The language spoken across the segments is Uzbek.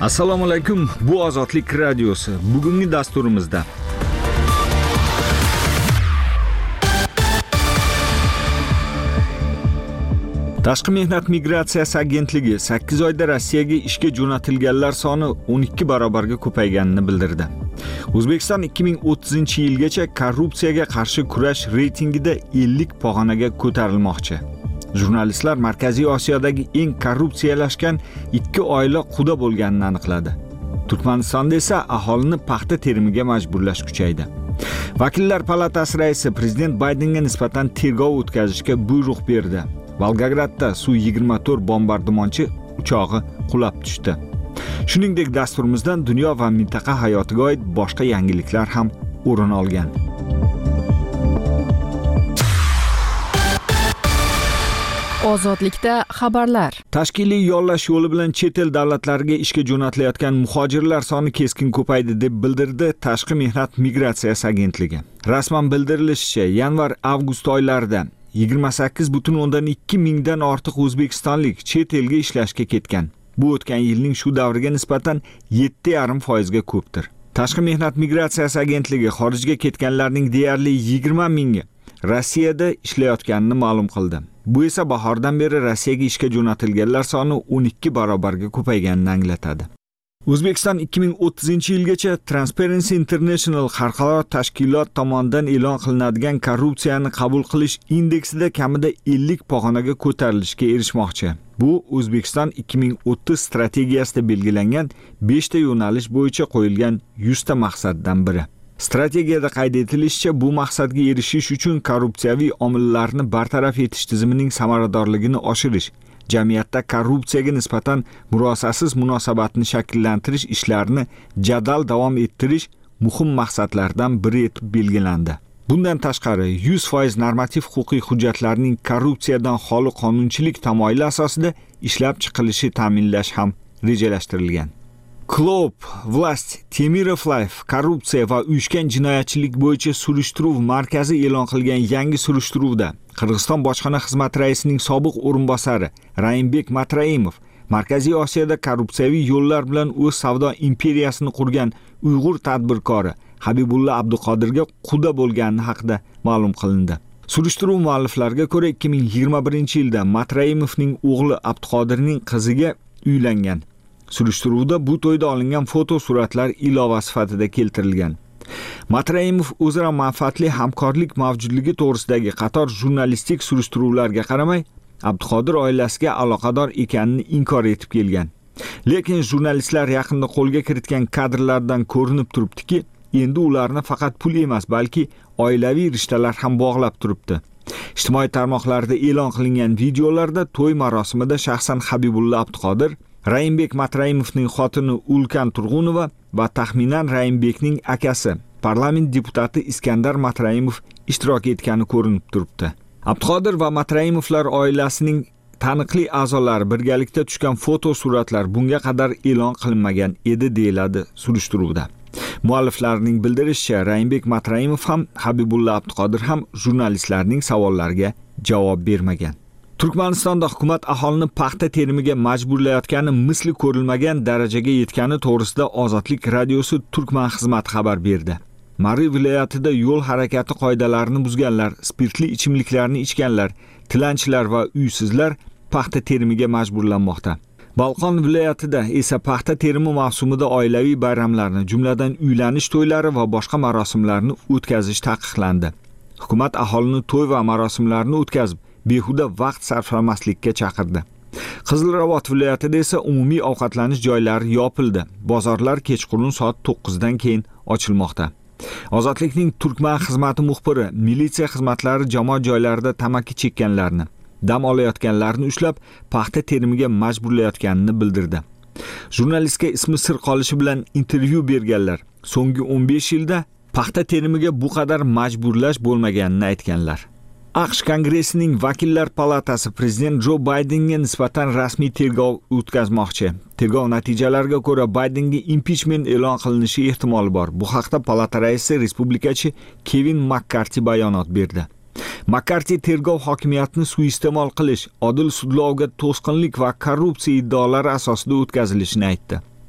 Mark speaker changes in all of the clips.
Speaker 1: Assalomu alaykum. Bu Ozodlik radiosi. Bugungi dasturimizda Tashqi mehnat migratsiyasi agentligi 8 oyda Rossiyaga ishga jo'natilganlar soni 12 barobarga ko'payganini bildirdi. O'zbekiston 2030-yilgacha korrupsiyaga qarshi kurash reytingida 50 pog'onaga ko'tarilmoqchi. Jurnalistlar Markaziy Osiyodagi eng korrupsiyalashgan 2 oila quda bo'lganini aniqladi. Turkmanistonda esa aholini paxta terimiga majburlash kuchaydi. Vakillar palatasi raisi prezident Baydenga nisbatan tergov o'tkazishga buyruq berdi. Volgogradda Su-24 bombardimonchi uchog'i qulab tushdi. Shuningdek, dasturimizdan dunyo va mintaqa hayotiga oid boshqa yangiliklar ham o'rin olgan.
Speaker 2: Ozodlikda xabarlar.
Speaker 1: Tashkiliy yollash yo'li bilan chet el davlatlariga ishga jo'natilayotgan muhojirlar soni keskin ko'paydi deb bildirdi Tashqi mehnat migratsiyasi agentligi. Rasman bildirilishicha, yanvar-avgust oylarida 28,2 mingdan ortiq o'zbekistonlik chet elga ishlashga ketgan. Bu o'tgan yilning shu davriga nisbatan 7,5% ga ko'pdir. Tashqi mehnat migratsiyasi agentligi xorijga ketganlarning deyarli 20 mingi Rossiyada ishlayotganini ma'lum qildi. Bu esa bahordan beri Rossiyaga ishga jo'natilganlar soni 12 barobarga ko'payganini anglatadi. O'zbekiston 2030-yilgacha Transparency International xalqaro tashkilot tomonidan e'lon qilinadigan korrupsiyani qabul qilish indeksida kamida 50 pog'onaga ko'tarilishga erishmoqchi. Bu O'zbekiston 2030 strategiyasida belgilangan 5 ta yo'nalish bo'yicha qo'yilgan 100 ta maqsaddan biri. Strategiyada qayd etilishicha, bu maqsadga erishish uchun korrupsiyaviy omillarni bartaraf etish tizimining samaradorligini oshirish, jamiyatda korrupsiyaga nisbatan murosasiz munosabatni shakllantirish ishlarini jadal davom ettirish muhim maqsadlardan biri etib belgilandi. Bundan tashqari, 100% normativ huquqiy hujjatlarning korrupsiyadan xoli qonunchilik tamoyili asosida ishlab chiqilishi ta'minlash ham rejalashtirilgan. Klub, Vlast, Temirov Life, korrupsiya va uyushgan jinoyatchilik bo'yicha surishtiruv markazi e'lon qilgan yangi surishtiruvda Qirg'iziston bojxona xizmati raisining sobiq o'rinbosari Raimbek Matraimov Markaziy Osiyoda korrupsiyaviy yo'llar bilan o'z savdo imperiyasini qurgan Uyg'ur tadbirkori Habibulla Abduqodirga quda bo'lgani haqida ma'lum qilindi. Surishtiruv mualliflariga ko'ra 2021-yilda Matraimovning o'g'li Abduqodirning qiziga uylangan. Surishtiruvda bu to'yda olingan foto suratlar ilova sifatida keltirilgan. Matraimov o'zaro manfaatli hamkorlik mavjudligi to'g'risidagi qator jurnalistik surishtiruvlarga qaramay, Abduqodir oilasiga aloqador ekanini inkor etib kelgan. Lekin jurnalistlar yaqinda qo'lga kiritgan kadrlardan ko'rinib turibdiki, endi ularni faqat pul emas, balki oilaviy rishtalar ham bog'lab turibdi. Ijtimoiy tarmoqlarda e'lon qilingan videolarda to'y marosimida shaxsan Habibulla Abduqodir, Raimbek Matraimovning xotini Ulkan Turg'unova va taxminan Raimbekning akasi, parlament deputati Iskandar Matraimov ishtirok etgani ko'rinib turibdi. Abduqodir va Matraimovlar oilasining taniqli a'zolari birgalikda tushgan foto suratlar bunga qadar e'lon qilinmagan edi, deyiladi surishtiruvda. Mualliflarning bildirishicha, Raimbek Matraimov ham, Habibulla Abduqodir ham jurnalistlarning savollariga javob bermagan. Turkmanistonda hukumat aholini paxta terimiga majburlayotgani misli ko'rilmagan darajaga yetgani to'g'risida Ozodlik radiosi Turkman xizmati xabar berdi. Mari viloyatida yo'l harakati qoidalarini buzganlar, spirtli ichimliklarni ichganlar, tilanchilar va uysizlar paxta terimiga majburlanmoqda. Balqon viloyatida esa paxta terimi mavsumida oilaviy bayramlarni, jumladan uylanish to'ylari va boshqa marosimlarni o'tkazish taqiqlandi. Hukumat aholini to'y va marosimlarni o'tkazib, behuda vaqt sarflamaslikka chaqirdi. Qizilrabot viloyatida esa umumiy ovqatlanish joylari yopildi. Bozorlar kechqurun soat 9 dan keyin ochilmoqda. Ozodlikning Turkman xizmati muxbiri militsiya xizmatlari jamoat joylarida tamaki chekkanlarni, dam olayotganlarni ushlab, paxta terimiga majburlayotganini bildirdi. Jurnalistga ismi sir qolishi bilan intervyu berganlar so'nggi 15 yilda paxta terimiga bu qadar majburlash bo'lmaganini aytganlar. AQSh Kongressining Vakillar palatasi prezident Jo Baydenga nisbatan rasmiy tergov o'tkazmoqchi. Tergov natijalariga ko'ra Baydenga impichment e'lon qilinishi ehtimoli bor. Bu haqda palata raisi respublikachi Kevin Makkarti bayonot berdi. Makkarti tergov hokimiyatni suiiste'mol qilish, odil sudlovga to'sqinlik va korrupsiya iddaolari asosida o'tkazilishini aytdi.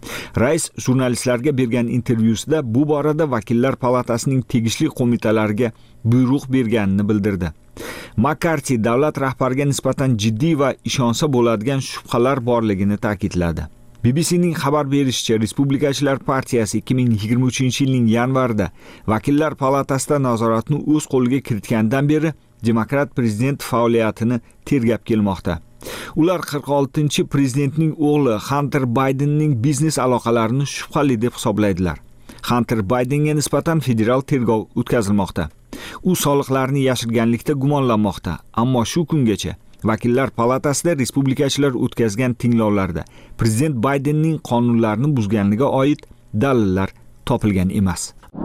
Speaker 1: Rais jurnalistlarga bergan intervyusida bu borada vakillar palatasining tegishli qo'mitalariga buyruq berganini bildirdi. Makarti davlat rahbariga nisbatan jiddiy va ishonsa bo'ladigan shubhalar borligini ta'kidladi. BBC'ning xabar berishicha, Respublikachilar partiyasi 2023-yilning yanvarida vakillar palatasida nazoratni o'z qo'liga kiritgandan beri demokrat prezident faoliyatini tergab kelmoqda. Ular 46-prezidentning o'g'li Hunter Bidenning biznes aloqalarini shubhali deb hisoblaydilar. Hunter Bidenga nisbatan federal tergov o'tkazilmoqda. U soliqlarni yashirganlikda gumonlanmoqda, ammo shu kungacha vakillar palatasida respublikachilar o'tkazgan tinglovlarda prezident Bidenning qonunlarni buzganligiga oid dalillar topilgan emas.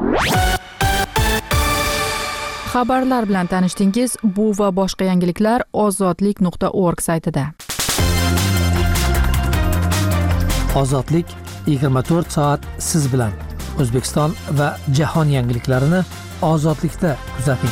Speaker 2: Xabarlar bilan tanishdingiz. Bu va boshqa yangiliklar ozodlik.org saytida.
Speaker 3: Ozodlik 24 soat siz bilan. O'zbekiston va jahon yangiliklarini ozodlikda kuzating.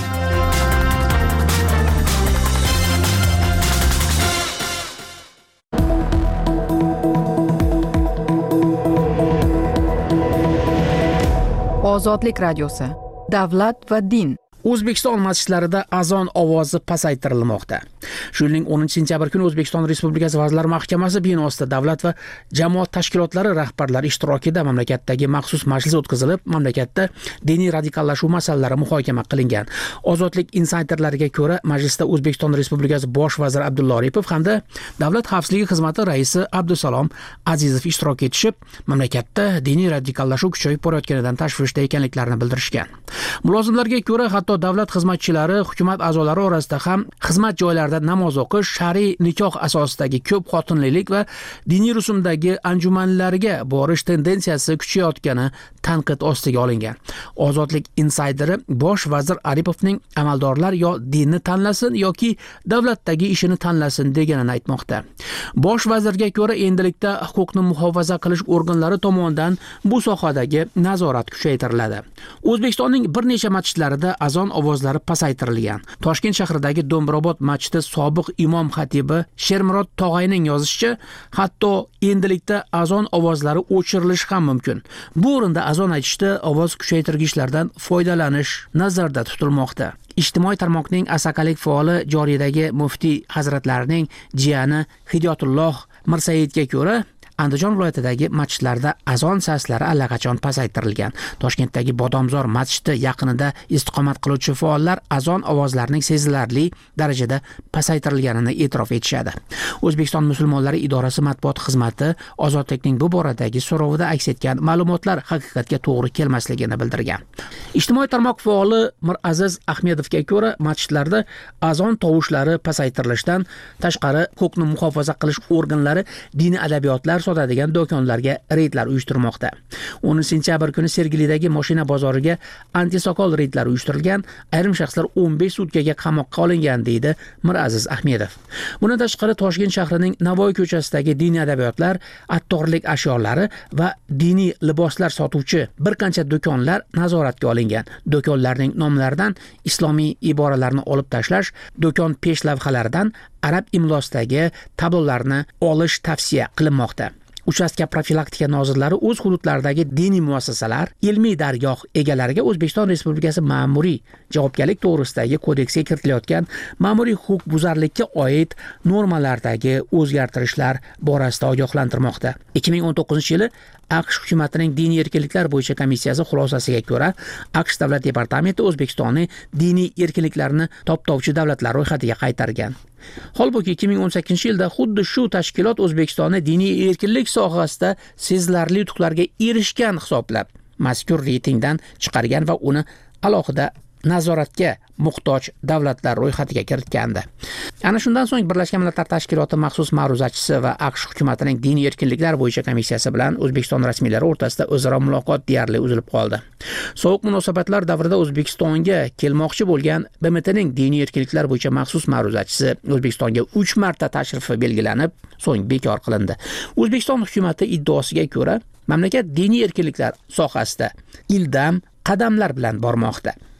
Speaker 2: Ozodlik radiosi. Davlat va din.
Speaker 4: O'zbekiston masjidlarida azon ovozi pasaytirilmoqda. Shuning 10-sentyabr kuni O'zbekiston Respublikasi Vazirlar Mahkamasi binosida davlat va jamoat tashkilotlari rahbarlari ishtirokida mamlakatdagi maxsus majlis o'tkazilib, mamlakatda diniy radikallashuv masalalari muhokama qilingan. Ozodlik insayderlariga ko'ra, majlisda O'zbekiston Respublikasi Bosh vaziri Abdulla Aripov hamda Davlat xavfsizligi xizmati raisi Abdusalom Azizov ishtirok etishib, mamlakatda diniy radikallashuv kuchayib borayotganidan tashvishda ekanliklarini bildirishgan. Mulozimlarga ko'ra, hatto davlat xizmatchilari, hukumat a'zolari orasida ham xizmat joylarida namoz o'qish, shar'iy nikoh asosidagi ko'p xotinlilik va diniy rusumdagi anjumanlarga borish tendensiyasi kuchayotgani tanqid ostiga olingan. Ozodlik insayderi Bosh vazir Aripovning amaldorlar yo dinni tanlasin yoki davlatdagi ishini tanlasin deganini aytmoqda. Bosh vazirga ko'ra, endilikda huquqni muhofaza qilish organlari tomonidan bu sohadagi nazorat kuchaytiriladi. O'zbekistonning bir necha masjidlarida azon ovozlari pasaytirilgan. Toshkent shahridagi Do'mbrobod masjidi sobiq imom xatibi Shermurod Tog'ayning yozishicha, hatto endilikda azon ovozlari o'chirilishi ham mumkin. Bu o'rinda azon aytishda ovoz kuchaytirgichlardan foydalanish nazarda tutilmoqda. Ijtimoiy tarmoqning asakalik faoli joriyadagi muftiy hazratlarining jiyani Hidayatulloh Mirsaidga ko'ra, Andijon viloyatidagi masjidlarda azon saslari allaqachon pasaytirilgan. Toshkentdagi Bodomzor masjidi yaqinida istiqomat qiluvchi faollar azon ovozlarining sezilarli darajada pasaytirilganini e'tirof etishadi. O'zbekiston musulmonlari idorasi matbuot xizmati ozodlikning bu boradagi so'rovida aks etgan ma'lumotlar haqiqatga to'g'ri kelmasligini bildirgan. Ijtimoiy tarmoq faoli Miraziz Ahmedovga ko'ra, masjidlarda azon tovushlari pasaytirilishidan tashqari huquqni muhofaza qilish organlari diniy adabiyotlar sotadigan do'konlarga reydlar uyushtirmoqda. 10-sentyabr kuni Sergelidagi mashina bozoriga antisokol reydlari uyushtirilgan, ayrim shaxslar 15 sutkaga qamoqqa olingan deydi Miraziz Ahmedov. Bundan tashqari Toshkent shahrining Navoiy ko'chasidagi diniy adabiyotlar, attorlik ashyolari va diniy liboslar sotuvchi bir qancha do'konlar nazoratga olingan. Do'konlarning nomlaridan islomiy iboralarni olib tashlash, do'kon peshlavhalaridan arab imlosidagi tablolarni olish tavsiya qilinmoqda. Uchastka profilaktika nozirlari o'z hududlaridagi diniy muassasalar, ilmiy dargoh egalariga O'zbekiston Respublikasi ma'muriy javobgarlik to'g'risidagi kodeksiga kiritilayotgan ma'muriy huquqbuzarlikka oid normalardagi o'zgartirishlar borasida ogohlantirmoqda. 2019-yili AQSh hukumatining diniy erkinliklar bo'yicha komissiyasi xulosasiga ko'ra, AQSh davlat departamenti O'zbekistonning diniy erkinliklarni toptovchi davlatlar ro'yxatiga qaytargan. Holbuki 2018-yilda xuddi shu tashkilot O'zbekistonni diniy erkinlik sohasida sezilarli yutuqlarga erishgan hisoblab, mazkur reytingdan chiqargan va uni alohida nazoratga muhtoj davlatlar ro'yxatiga kiritgandi. Ana shundan so'ng Birlashgan Millatlar Tashkiloti maxsus ma'ruzachisi va AQSh hukumatining diniy erkinliklar bo'yicha komissiyasi bilan O'zbekiston rasmiylari o'rtasida o'zaro muloqot deyarli uzilib qoldi. Sovuq munosabatlar davrida O'zbekistonga kelmoqchi bo'lgan BMTning diniy erkinliklar bo'yicha maxsus ma'ruzachisi O'zbekistonga 3 marta tashrifi belgilanib, so'ng bekor qilindi. O'zbekiston hukumati iddaosiga ko'ra, mamlakat diniy erkinliklar sohasida ildam qadamlar bilan bormoqda.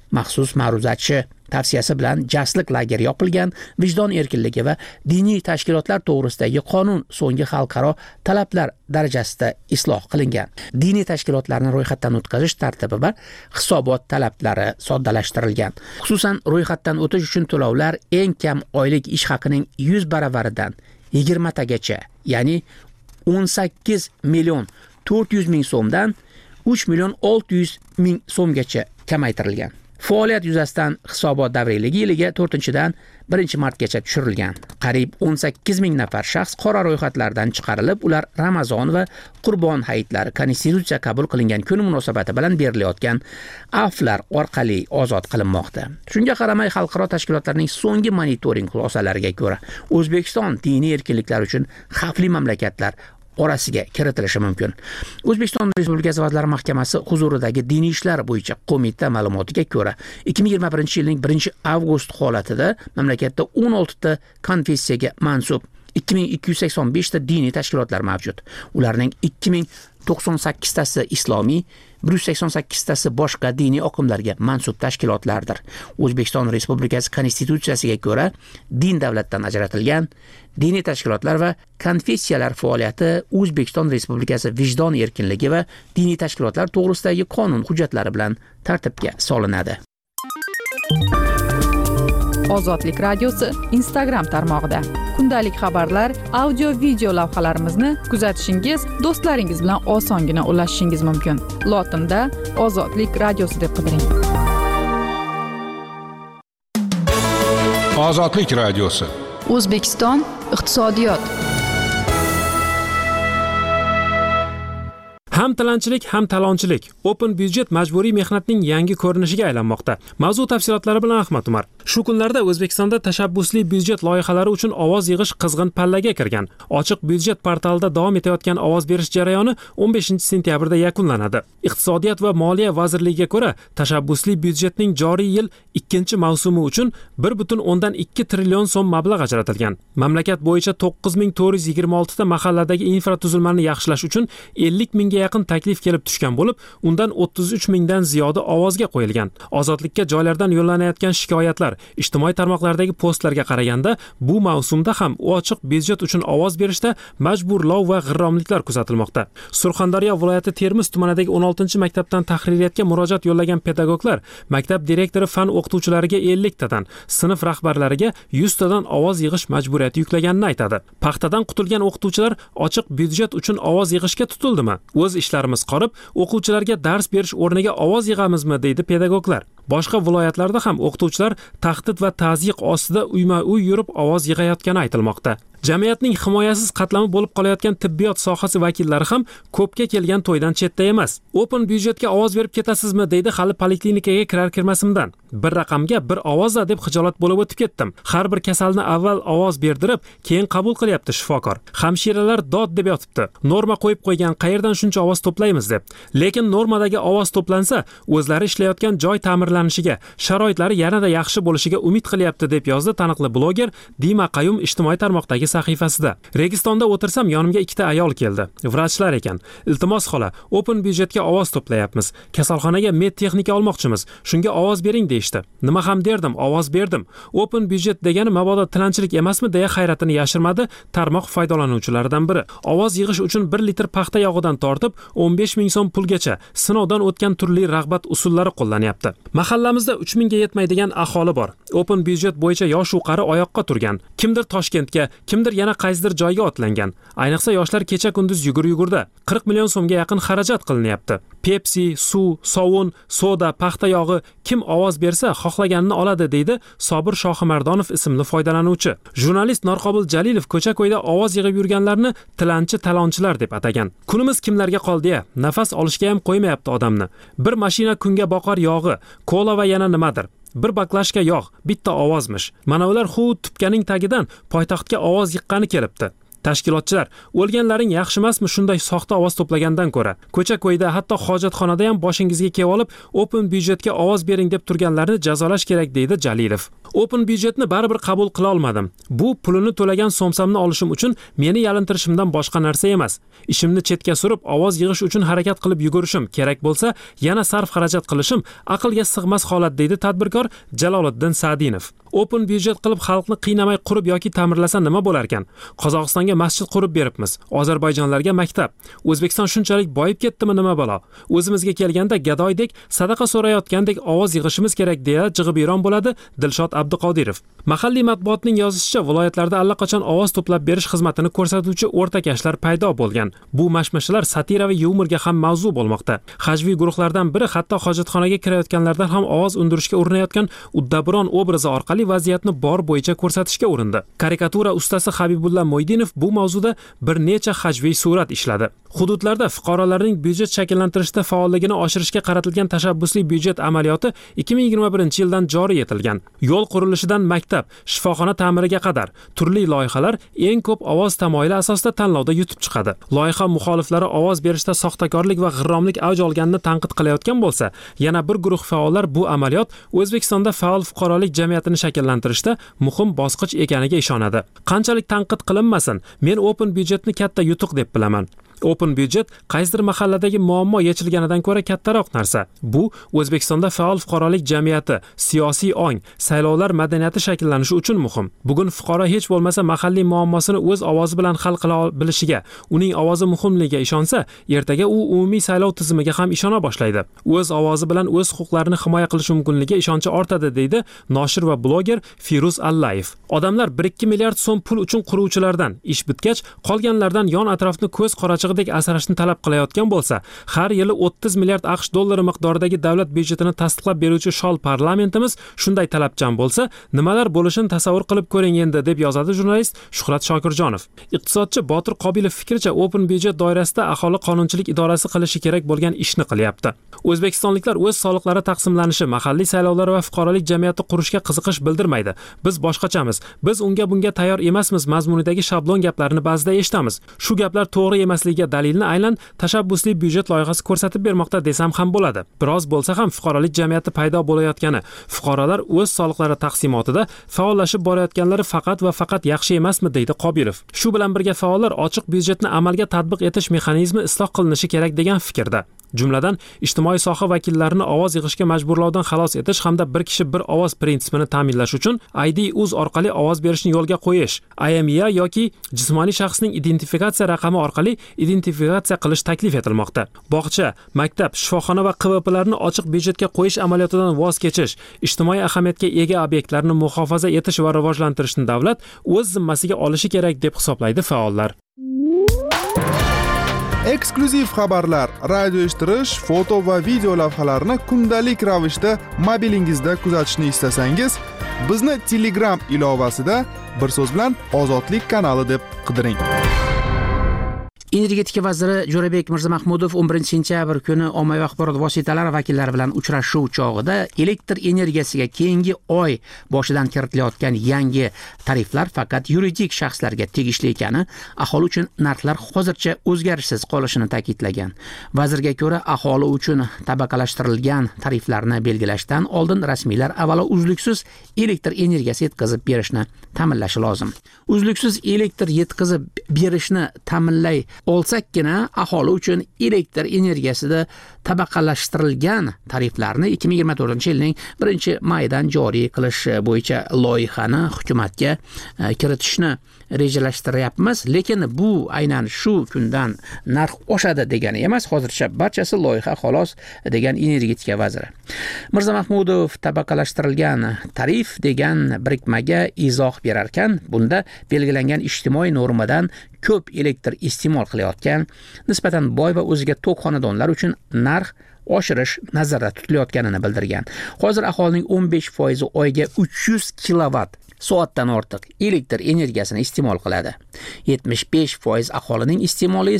Speaker 4: Maxsus ma'ruzachi tavsiyasi bilan jasliq lageri yopilgan, vijdon erkinligi va diniy tashkilotlar to'g'risidagi qonun so'nggi xalqaro talablar darajasida isloh qilingan. Diniy tashkilotlarni ro'yxatdan o'tkazish tartibi va hisobot talablari soddalashtirilgan. Xususan, ro'yxatdan o'tish uchun to'lovlar eng kam oylik ish haqining 100 baravaridan 20 tagacha, ya'ni 18 million 400 ming so'mdan 3 million 600 ming so'mgacha kamaytirilgan. Faoliyat yuzasidan hisobot davriyligi yiliga 4-dan 1-martgacha tushirilgan. Qariyb 18 ming nafar shaxs qora ro'yxatlardan chiqarilib, ular Ramazon va Qurbon hayitlari konstitutsiya qabul qilingan kun munosabati bilan berilayotgan afvlar orqali ozod qilinmoqda. Shunga qaramay, xalqaro tashkilotlarning so'nggi monitoring xulosalariga ko'ra, O'zbekiston diniy erkinliklar uchun xavfli mamlakatlar orasiga kiritilishi mumkin. O'zbekiston Respublikasi Vazirlar Mahkamasi huzuridagi diniy ishlar bo'yicha qo'mita ma'lumotiga ko'ra, 2021-yilning 1-avgust holatida mamlakatda 16 ta konfessiyaga mansub 2285 ta diniy tashkilotlar mavjud. Ularning 2098 tasi islomiy, 188 tasi boshqa diniy oqimlarga mansub tashkilotlardir. O'zbekiston Respublikasi Konstitutsiyasiga ko'ra, din davlatdan ajratilgan diniy tashkilotlar va konfessiyalar faoliyati O'zbekiston Respublikasi vijdon erkinligi va diniy tashkilotlar to'g'risidagi qonun hujjatlari bilan tartibga solinadi.
Speaker 2: Ozodlik radiosi Instagram tarmog'ida kundalik xabarlar, audio video lavhalarimizni kuzatishingiz, do'stlaringiz bilan osongina ulashishingiz mumkin. Lotinda Ozodlik radiosi deb qidiring.
Speaker 5: Ozodlik radiosi.
Speaker 2: O'zbekiston iqtisodiyot.
Speaker 6: Ham tilanchilik, ham talonchilik. Open byudjet majburiy mehnatning yangi ko'rinishiga aylanmoqda. Mavzu tafsilotlari bilan Ahmad Umar. Shu kunlarda O'zbekistonda tashabbusli byudjet loyihalari uchun ovoz yig'ish qizg'in pallaga kirgan. Ochiq byudjet portalida davom etayotgan ovoz berish jarayoni 15-sentyabrda yakunlanadi. Iqtisodiyot va Moliya vazirligiga ko'ra, tashabbusli byudjetning joriy yil 2-mavsumi uchun 1,2 trillion so'm mablag' ajratilgan. Mamlakat bo'yicha 9426 ta mahalladagi infratuzilmani yaxshilash uchun 50 mingga yaqin taklif kelib tushgan bo'lib, undan 33 mingdan ziyodi ovozga qo'yilgan. Ozodlikka joylardan yo'llanayotgan shikoyatlar, ijtimoiy tarmoqlardagi postlarga qaraganda, bu mavsumda ham ochiq byudjet uchun ovoz berishda majburlov va g'irromliklar kuzatilmoqda. Surxondaryo viloyati Termiz tumanidagi 16-maktabdan tahririyatga murojaat yo'llagan pedagoglar maktab direktori fan o'qituvchilariga 50 tadan, sinf rahbarlariga 100 tadan ovoz yig'ish majburiyati yuklaganini aytadi. Paxtadan qutulgan o'qituvchilar ochiq byudjet uchun ovoz yig'ishga tutildimi? O'z ishlarimiz qolib, o'quvchilarga dars berish o'rniga ovoz yig'amizmi, deydi pedagoglar. Boshqa viloyatlarda ham o'qituvchilar tahdid va tazyiq ostida uyma-uy yurib ovoz yig'ayotgani aytilmoqda. Jamiyatning himoyasiz qatlami bo'lib qolayotgan tibbiyot sohasi vakillari ham ko'pga kelgan to'ydan chetda emas. Open byudjetga ovoz berib ketasizmi, deydi hali poliklinikaga kirar-kirmasimdan. Bir raqamga bir ovozda deb xijolat bo'lib o'tib ketdim. Har bir kasalni avval ovoz berdirib, keyin qabul qilyapti shifokor. Hamshiralar dod deb yotibdi. Norma qo'yib qo'ygan, qayerdan shuncha ovoz to'playmiz deb. Lekin normadagi ovoz to'plansa, o'zlari ishlayotgan joy ta'mirlanishiga, sharoitlari yanada yaxshi bo'lishiga umid qilyapti, deb yozdi taniqli bloger Dima Qayum ijtimoiy tarmoqdagi sahifasida. Registonda o'tirsam, yonimga 2 ta ayol keldi. Vrachlar ekan. Iltimos xola, open byudjetga ovoz to'playapmiz. Kasalxonaga med texnika olmoqchimiz. Shunga ovoz bering deyishdi. Nima ham derdim, ovoz berdim. Open byudjet degani mabodo tilanchilik emasmi, deya hayratini yashirmadi tarmoq foydalanuvchilaridan biri. Ovoz yig'ish uchun 1 litr paxta yog'idan tortib 15 ming so'm pulgacha sinovdan o'tgan turli rag'bat usullari qo'llanyapti. Mahallamizda 3 mingga yetmaydigan aholi bor. Open byudjet bo'yicha yosh u qari oyoqqa turgan. Kimdir Toshkentga, kimdir yana qaysidir joyga otlangan. Ayniqsa yoshlar kecha kunduz yugur-yugurda 40 million so'mga yaqin xarajat qilinyapti. Pepsi, suv, sovun, soda, paxta yog'i kim ovoz bersa xohlaganini oladi, deydi Sobir Shohimardonov ismli foydalanuvchi. Jurnalist Norqobil Jalilov ko'cha-ko'yda ovoz yig'ib yurganlarni tilanchi talonchilar deb atagan. Kunimiz kimlarga qoldi-ya? Nafas olishga ham qo'ymayapti odamni. Bir mashina kunga boqar yog'i, kola va yana nimadir. Bir baklashka yog', bitta ovozmish. Mana ular xuddi tupkaning tagidan poytaxtga ovoz yiqqani kelibdi. Tashkilotchilar, o'lganlaring yaxshi emasmi shunday soxta ovoz to'plagandan ko'ra? Ko'cha-ko'yda, hatto hojatxonada ham boshingizga kelib olib, Open byudjetga ovoz bering deb turganlarni jazolash kerak deydi Jalilov. Open byudjetni baribir qabul qila olmadim. Bu pulini to'lagan somsamni olishim uchun meni yalintirishimdan boshqa narsa emas. Ishimni chetga surib, ovoz yig'ish uchun harakat qilib yugurishim, kerak bo'lsa, yana sarf xarajat qilishim aqlga sig'mas holat deydi tadbirkor Jaloliddin Sa'dinov. Open byudjet qilib xalqni qiynamay qurib yoki ta'mirlasa nima bo'lar ekan? Qozog'istonga masjid qurib beribmiz, Ozarbayjonlarga maktab. O'zbekiston shunchalik boyib ketdimi nima balo? O'zimizga kelganda gadoydek, sadaqa so'rayotgandek ovoz yig'ishimiz kerak deya jig'ibiyron bo'ladi Dilshod Abduqodirov. Mahalliy matbuotning yozishicha, viloyatlarda allaqachon ovoz to'plab berish xizmatini ko'rsatuvchi o'rtakashlar paydo bo'lgan. Bu mashmashalar satira va yumorga ham mavzu bo'lmoqda. Hajviy guruhlardan biri hatto hojatxonaga kirayotganlardan ham ovoz undirishga urinayotgan uddaburon obrazi orqali vaziyatni bor bo'yicha ko'rsatishga urindi. Karikatura ustasi Habibulla Mo'ydinov bu mavzuda bir necha hajviy surat ishladi. Hududlarda fuqarolarning byudjet shakllantirishda faolligini oshirishga qaratilgan tashabbusli byudjet amaliyoti 2021-yildan joriy etilgan. Yo'l qurilishidan maktab, shifoxona ta'miriga qadar turli loyihalar eng ko'p ovoz tamoyili asosida tanlovda yutib chiqadi. Loyiha muxoliflari ovoz berishda soxtakorlik va g'irromlik avj olganini tanqid qilayotgan bo'lsa, yana bir guruh faollar bu amaliyot O'zbekistonda faol fuqarolik jamiyatini shakllantirishda muhim bosqich ekaniga ishonadi. Qanchalik tanqid qilinmasin, men Open byudjetni katta yutuq deb bilaman. Open byudjet qaysidir mahalladagi muammo yechilganidan ko'ra kattaroq narsa. Bu O'zbekistonda faol fuqarolik jamiyati, siyosiy ong, saylovlar madaniyati shakllanishi uchun muhim. Bugun fuqaro hech bo'lmasa mahalliy muammosini o'z ovozi bilan hal qila bilishiga, uning ovozi muhimligiga ishonsa, ertaga u umumiy saylov tizimiga ham ishona boshlaydi. O'z ovozi bilan o'z huquqlarini himoya qilish mumkinligiga ishonchi ortadi deydi noshir va bloger Firuz Allayev. Odamlar 1-2 milliard so'm pul uchun quruvchilardan, ish bitgach qolganlardan yon atrofni ko'z qorachig'idek asrashni talab qilayotgan bo'lsa, har yili 30 milliard AQSh dollari miqdoridagi davlat byudjetini tasdiqlab beruvchi shol parlamentimiz shunday talabchan bo'lsa, nimalar bo'lishini tasavvur qilib ko'ring endi, deb yozadi jurnalist Shuhrat Shokirjonov. Iqtisodchi Botir Qobilov fikricha, Open byudjet doirasida aholi qonunchilik idorasi qilishi kerak bo'lgan ishni qilyapti. O'zbekistonliklar o'z soliqlari taqsimlanishi, mahalliy saylovlar va fuqarolik jamiyati qurishga qiziqish bildirmaydi. Biz boshqachamiz. Biz unga bunga tayyor emasmiz mazmunidagi shablon gaplarni ba'zida eshitamiz. Shu gaplar to'g'ri emasligiga dalilni aynan tashabbusli byudjet loyihasi ko'rsatib bermoqda desam ham bo'ladi. Biroz bo'lsa ham fuqarolik jamiyati paydo bo'layotgani, fuqarolar o'z soliqlari taqsimotida faollashib borayotganlari faqat va faqat yaxshi emasmi, deydi Qobilov. Shu bilan birga faollar ochiq byudjetni amalga tatbiq etish mexanizmi isloh qilinishi kerak degan fikrda. Jumladan, ijtimoiy soha vakillarini ovoz yig'ishga majburlovdan xalos etish hamda bir kishi bir ovoz prinsipini ta'minlash uchun ID.uz orqali ovoz berishni yo'lga qo'yish, IMEI yoki jismoniy shaxsning identifikatsiya raqami orqali identifikatsiya qilish taklif etilmoqda. Bog'cha, maktab, shifoxona va QVPlarni ochiq byudjetga qo'yish amaliyotidan voz kechish, ijtimoiy ahamiyatga ega obyektlarni muhofaza etish va rivojlantirishni davlat o'z zimmasiga olishi kerak deb hisoblaydi faollar.
Speaker 5: Eksklyuziv xabarlar, radio eshittirish, foto va video lavhalarni kundalik ravishda mobilingizda kuzatishni istasangiz, bizni Telegram ilovasida bir so'z bilan Ozodlik kanali deb qidiring.
Speaker 4: Energetika vaziri Jo'rabek Mirzamahmudov 11-sentyabr kuni ommaviy axborot vositalari vakillari bilan uchrashuv chog'ida elektr energiyasiga keyingi oy boshidan kiritilayotgan yangi tariflar faqat yuridik shaxslarga tegishli ekani, aholi uchun narxlar hozircha o'zgarishsiz qolishini ta'kidlagan. Vazirga ko'ra, aholi uchun tabaqalashtirilgan tariflarni belgilashdan oldin rasmiylar avvalo uzluksiz elektr energiyasi yetkazib berishni ta'minlashi lozim. Uzluksiz elektr yetkazib berishni ta'minlay olsakkina aholi uchun elektr energiyasida tabaqalashtirilgan tariflarni 2024-yilning 1-maydan joriy qilish bo'yicha loyihani hukumatga kiritishni rejalashtiryapmiz, lekin bu aynan shu kundan narx oshadi degani emas. Hozircha barchasi loyiha xolos, degan energetika vaziri. Mirzamahmudov tabaqalashtirilgan tarif degan birikmaga izoh berar ekan, bunda belgilangan ijtimoiy normadan ko'p elektr iste'mol qilayotgan, nisbatan boy va o'ziga to'q xonadonlar uchun narx oshirish nazarda tutilayotganini bildirgan. Hozir aholining 15% oyiga 300 kilovatt soatdan ortiq elektr energiyasini iste'mol qiladi. 75% aholining iste'moli esa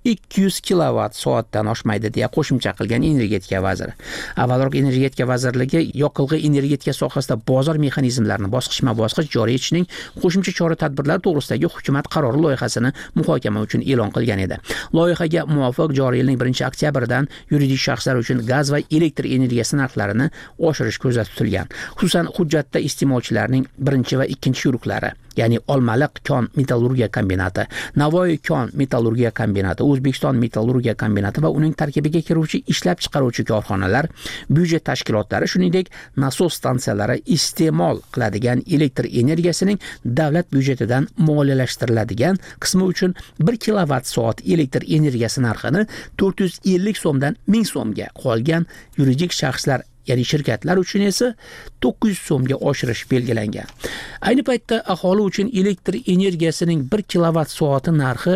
Speaker 4: 200 kilovat soatdan oshmaydi deya qo'shimcha qilgan energetika vaziri. Avvalroq energetika vazirligi yoqilg'i energetika sohasida bozor mexanizmlarini bosqichma-bosqich joriy etishning qo'shimcha chora-tadbirlar to'g'risidagi hukumat qarori loyihasini muhokama uchun e'lon qilgan edi. Loyihaga muvofiq joriy yilning 1-oktyabrdan yuridik shaxslar uchun gaz va elektr energiyasi narxlarini oshirish ko'zda tutilgan. Xususan, hujjatda iste'molchilarning 1 va 2 yo'riqlari, ya'ni Olmaliq kon metallurgiya kombinati, Navoiy kon metallurgiya kombinati, O'zbekiston metallurgiya kombinati va uning tarkibiga kiruvchi ishlab chiqaruvchi korxonalar, byudjet tashkilotlari, shuningdek nasos stansiyalari iste'mol qiladigan elektr energiyasining davlat byudjetidan moliyalashtiriladigan qismi uchun 1 kilovat soat elektr energiyasi narxini 450 so'mdan 1000 so'mga, qolgan yuridik shaxslar ya'ni shirkatlar uchun esa 900 so'mga oshirish belgilangan. Ayni paytda aholi uchun elektr energiyasining 1 kilovat soati narxi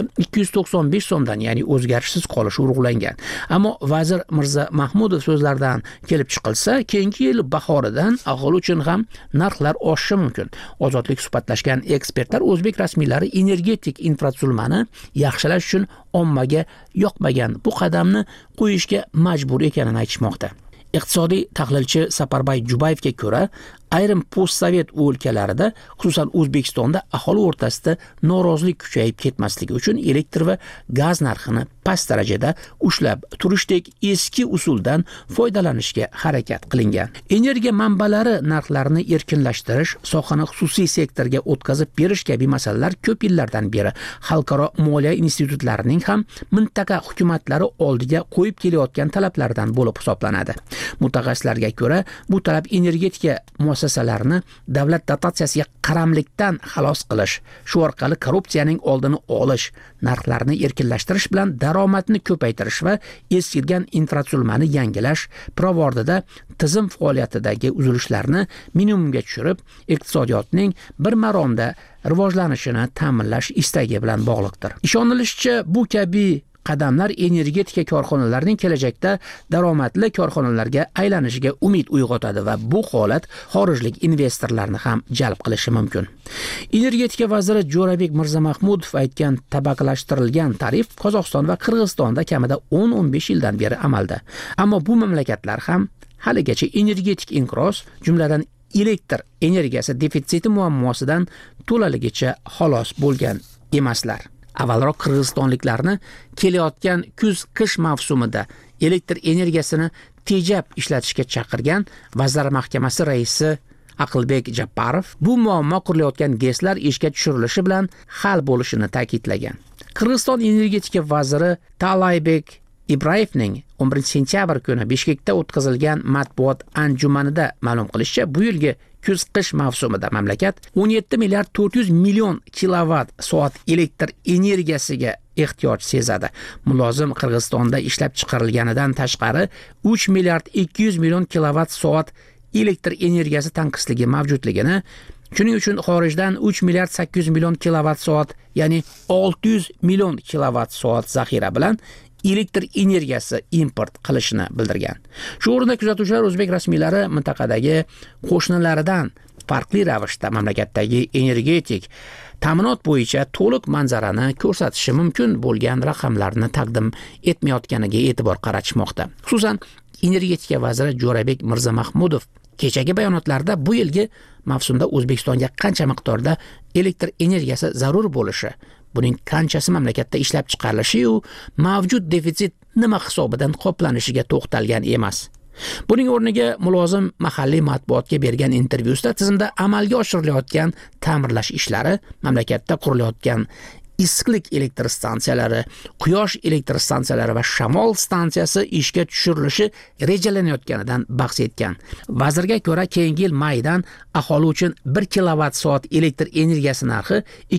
Speaker 4: 295 so'mdan, ya'ni o'zgarishsiz qolishi urg'ulangan. Ammo vazir Mirza Mahmudov so'zlaridan kelib chiqilsa, keyingi yil bahoridan aholi uchun ham narxlar oshishi mumkin. Ozodlik suhbatlashgan ekspertlar o'zbek rasmiylari energetik infratuzilmani yaxshilash uchun ommaga yoqmagan bu qadamni qo'yishga majbur ekanini aytishmoqda. Iqtisodiy tahlilchi Saparbay Jubayevga ko'ra, ayrim postsovet o'lkalarida, xususan O'zbekistonda aholi o'rtasida norozilik kuchayib ketmasligi uchun elektr va gaz narxini past darajada ushlab turishdek eski usuldan foydalanishga harakat qilingan. Energiya manbalari narxlarini erkinlashtirish, sohani xususiy sektorga o'tkazib berish kabi masalalar ko'p yillardan beri xalqaro moliya institutlarining ham mintaqa hukumatlari oldiga qo'yib kelayotgan talablardan bo'lib hisoblanadi. Mutaxassislarga ko'ra, bu talab energetika muassasalarini davlat dotatsiyasiga qaramlikdan xalos qilish, shu orqali korrupsiyaning oldini olish, narxlarni erkinlashtirish bilan daromadni ko'paytirish va eskirgan infratuzilmani yangilash, pirovardida tizim faoliyatidagi uzilishlarni minimumga tushirib, iqtisodiyotning bir maromda rivojlanishini ta'minlash istagi bilan bog'liqdir. Ishonilishicha, bu kabi qadamlar energetika korxonalarining kelajakda daromadli korxonalarga aylanishiga umid uyg'otadi va bu holat xorijlik investorlarni ham jalb qilishi mumkin. Energetika vaziri Jo'rabek Mirzamahmudov aytgan tabaqalashtirilgan tarif Qozog'iston va Qirg'izistonda kamida 10-15 yildan beri amalda. Ammo bu mamlakatlar ham haligacha energetik inqiroz, jumladan elektr energiyasi defitsiti muammosidan to'laligicha xalos bo'lgan emaslar. Avvalroq qirg'izistonliklarni kelayotgan kuz-qish mavsumida elektr energiyasini tejab ishlatishga chaqirgan Vazirlar Mahkamasi raisi Aqlbek Jabbarov bu muammo qurilayotgan GESlar ishga tushirilishi bilan hal bo'lishini ta'kidlagan. Qirg'iziston energetika vaziri Talaybek Ibrayevning 11-sentyabr kuni Bishkekda o'tkazilgan matbuot anjumanida ma'lum qilishicha, bu yilgi kuz-qish mavsumida mamlakat 17 milliard 400 million kilovat soat elektr energiyasiga ehtiyoj sezadi. Mulozim Qirg'izistonda ishlab chiqarilganidan tashqari 3 milliard 200 million kilovat soat elektr energiyasi tanqisligi mavjudligini, shuning uchun xorijdan 3 milliard 800 million kilovat soat, ya'ni 600 million kilovat soat zaxira bilan elektr energiyasi import qilishini bildirgan. Shu o'rinda kuzatuvchilar o'zbek rasmiylari mintaqadagi qo'shnilaridan farqli ravishda mamlakatdagi energetik ta'minot bo'yicha to'liq manzarani ko'rsatishi mumkin bo'lgan raqamlarni taqdim etmayotganiga e'tibor qaratishmoqda. Xususan, energetika vaziri Jo'rabek Mirzamahmudov kechagi bayonotlarda bu yilgi mavsumda O'zbekistonga qancha miqdorda elektr energiyasi zarur bo'lishi, buning qanchasi mamlakatda ishlab chiqarilishi va mavjud defitsit nima hisobidan qoplanishiga to'xtalgan emas. Buning o'rniga mulozim mahalliy matbuotga bergan intervyusida tizimda amalga oshirilayotgan ta'mirlash ishlari, mamlakatda qurilayotgan issiqlik elektr stansiyalari, quyosh elektr stansiyalari va shamol stansiyasi ishga tushirilishi rejalanayotganidan bahs etgan. Vazirga ko'ra, keyingi yil maydan aholi uchun 1 kilovat soat elektr energiyasi narxi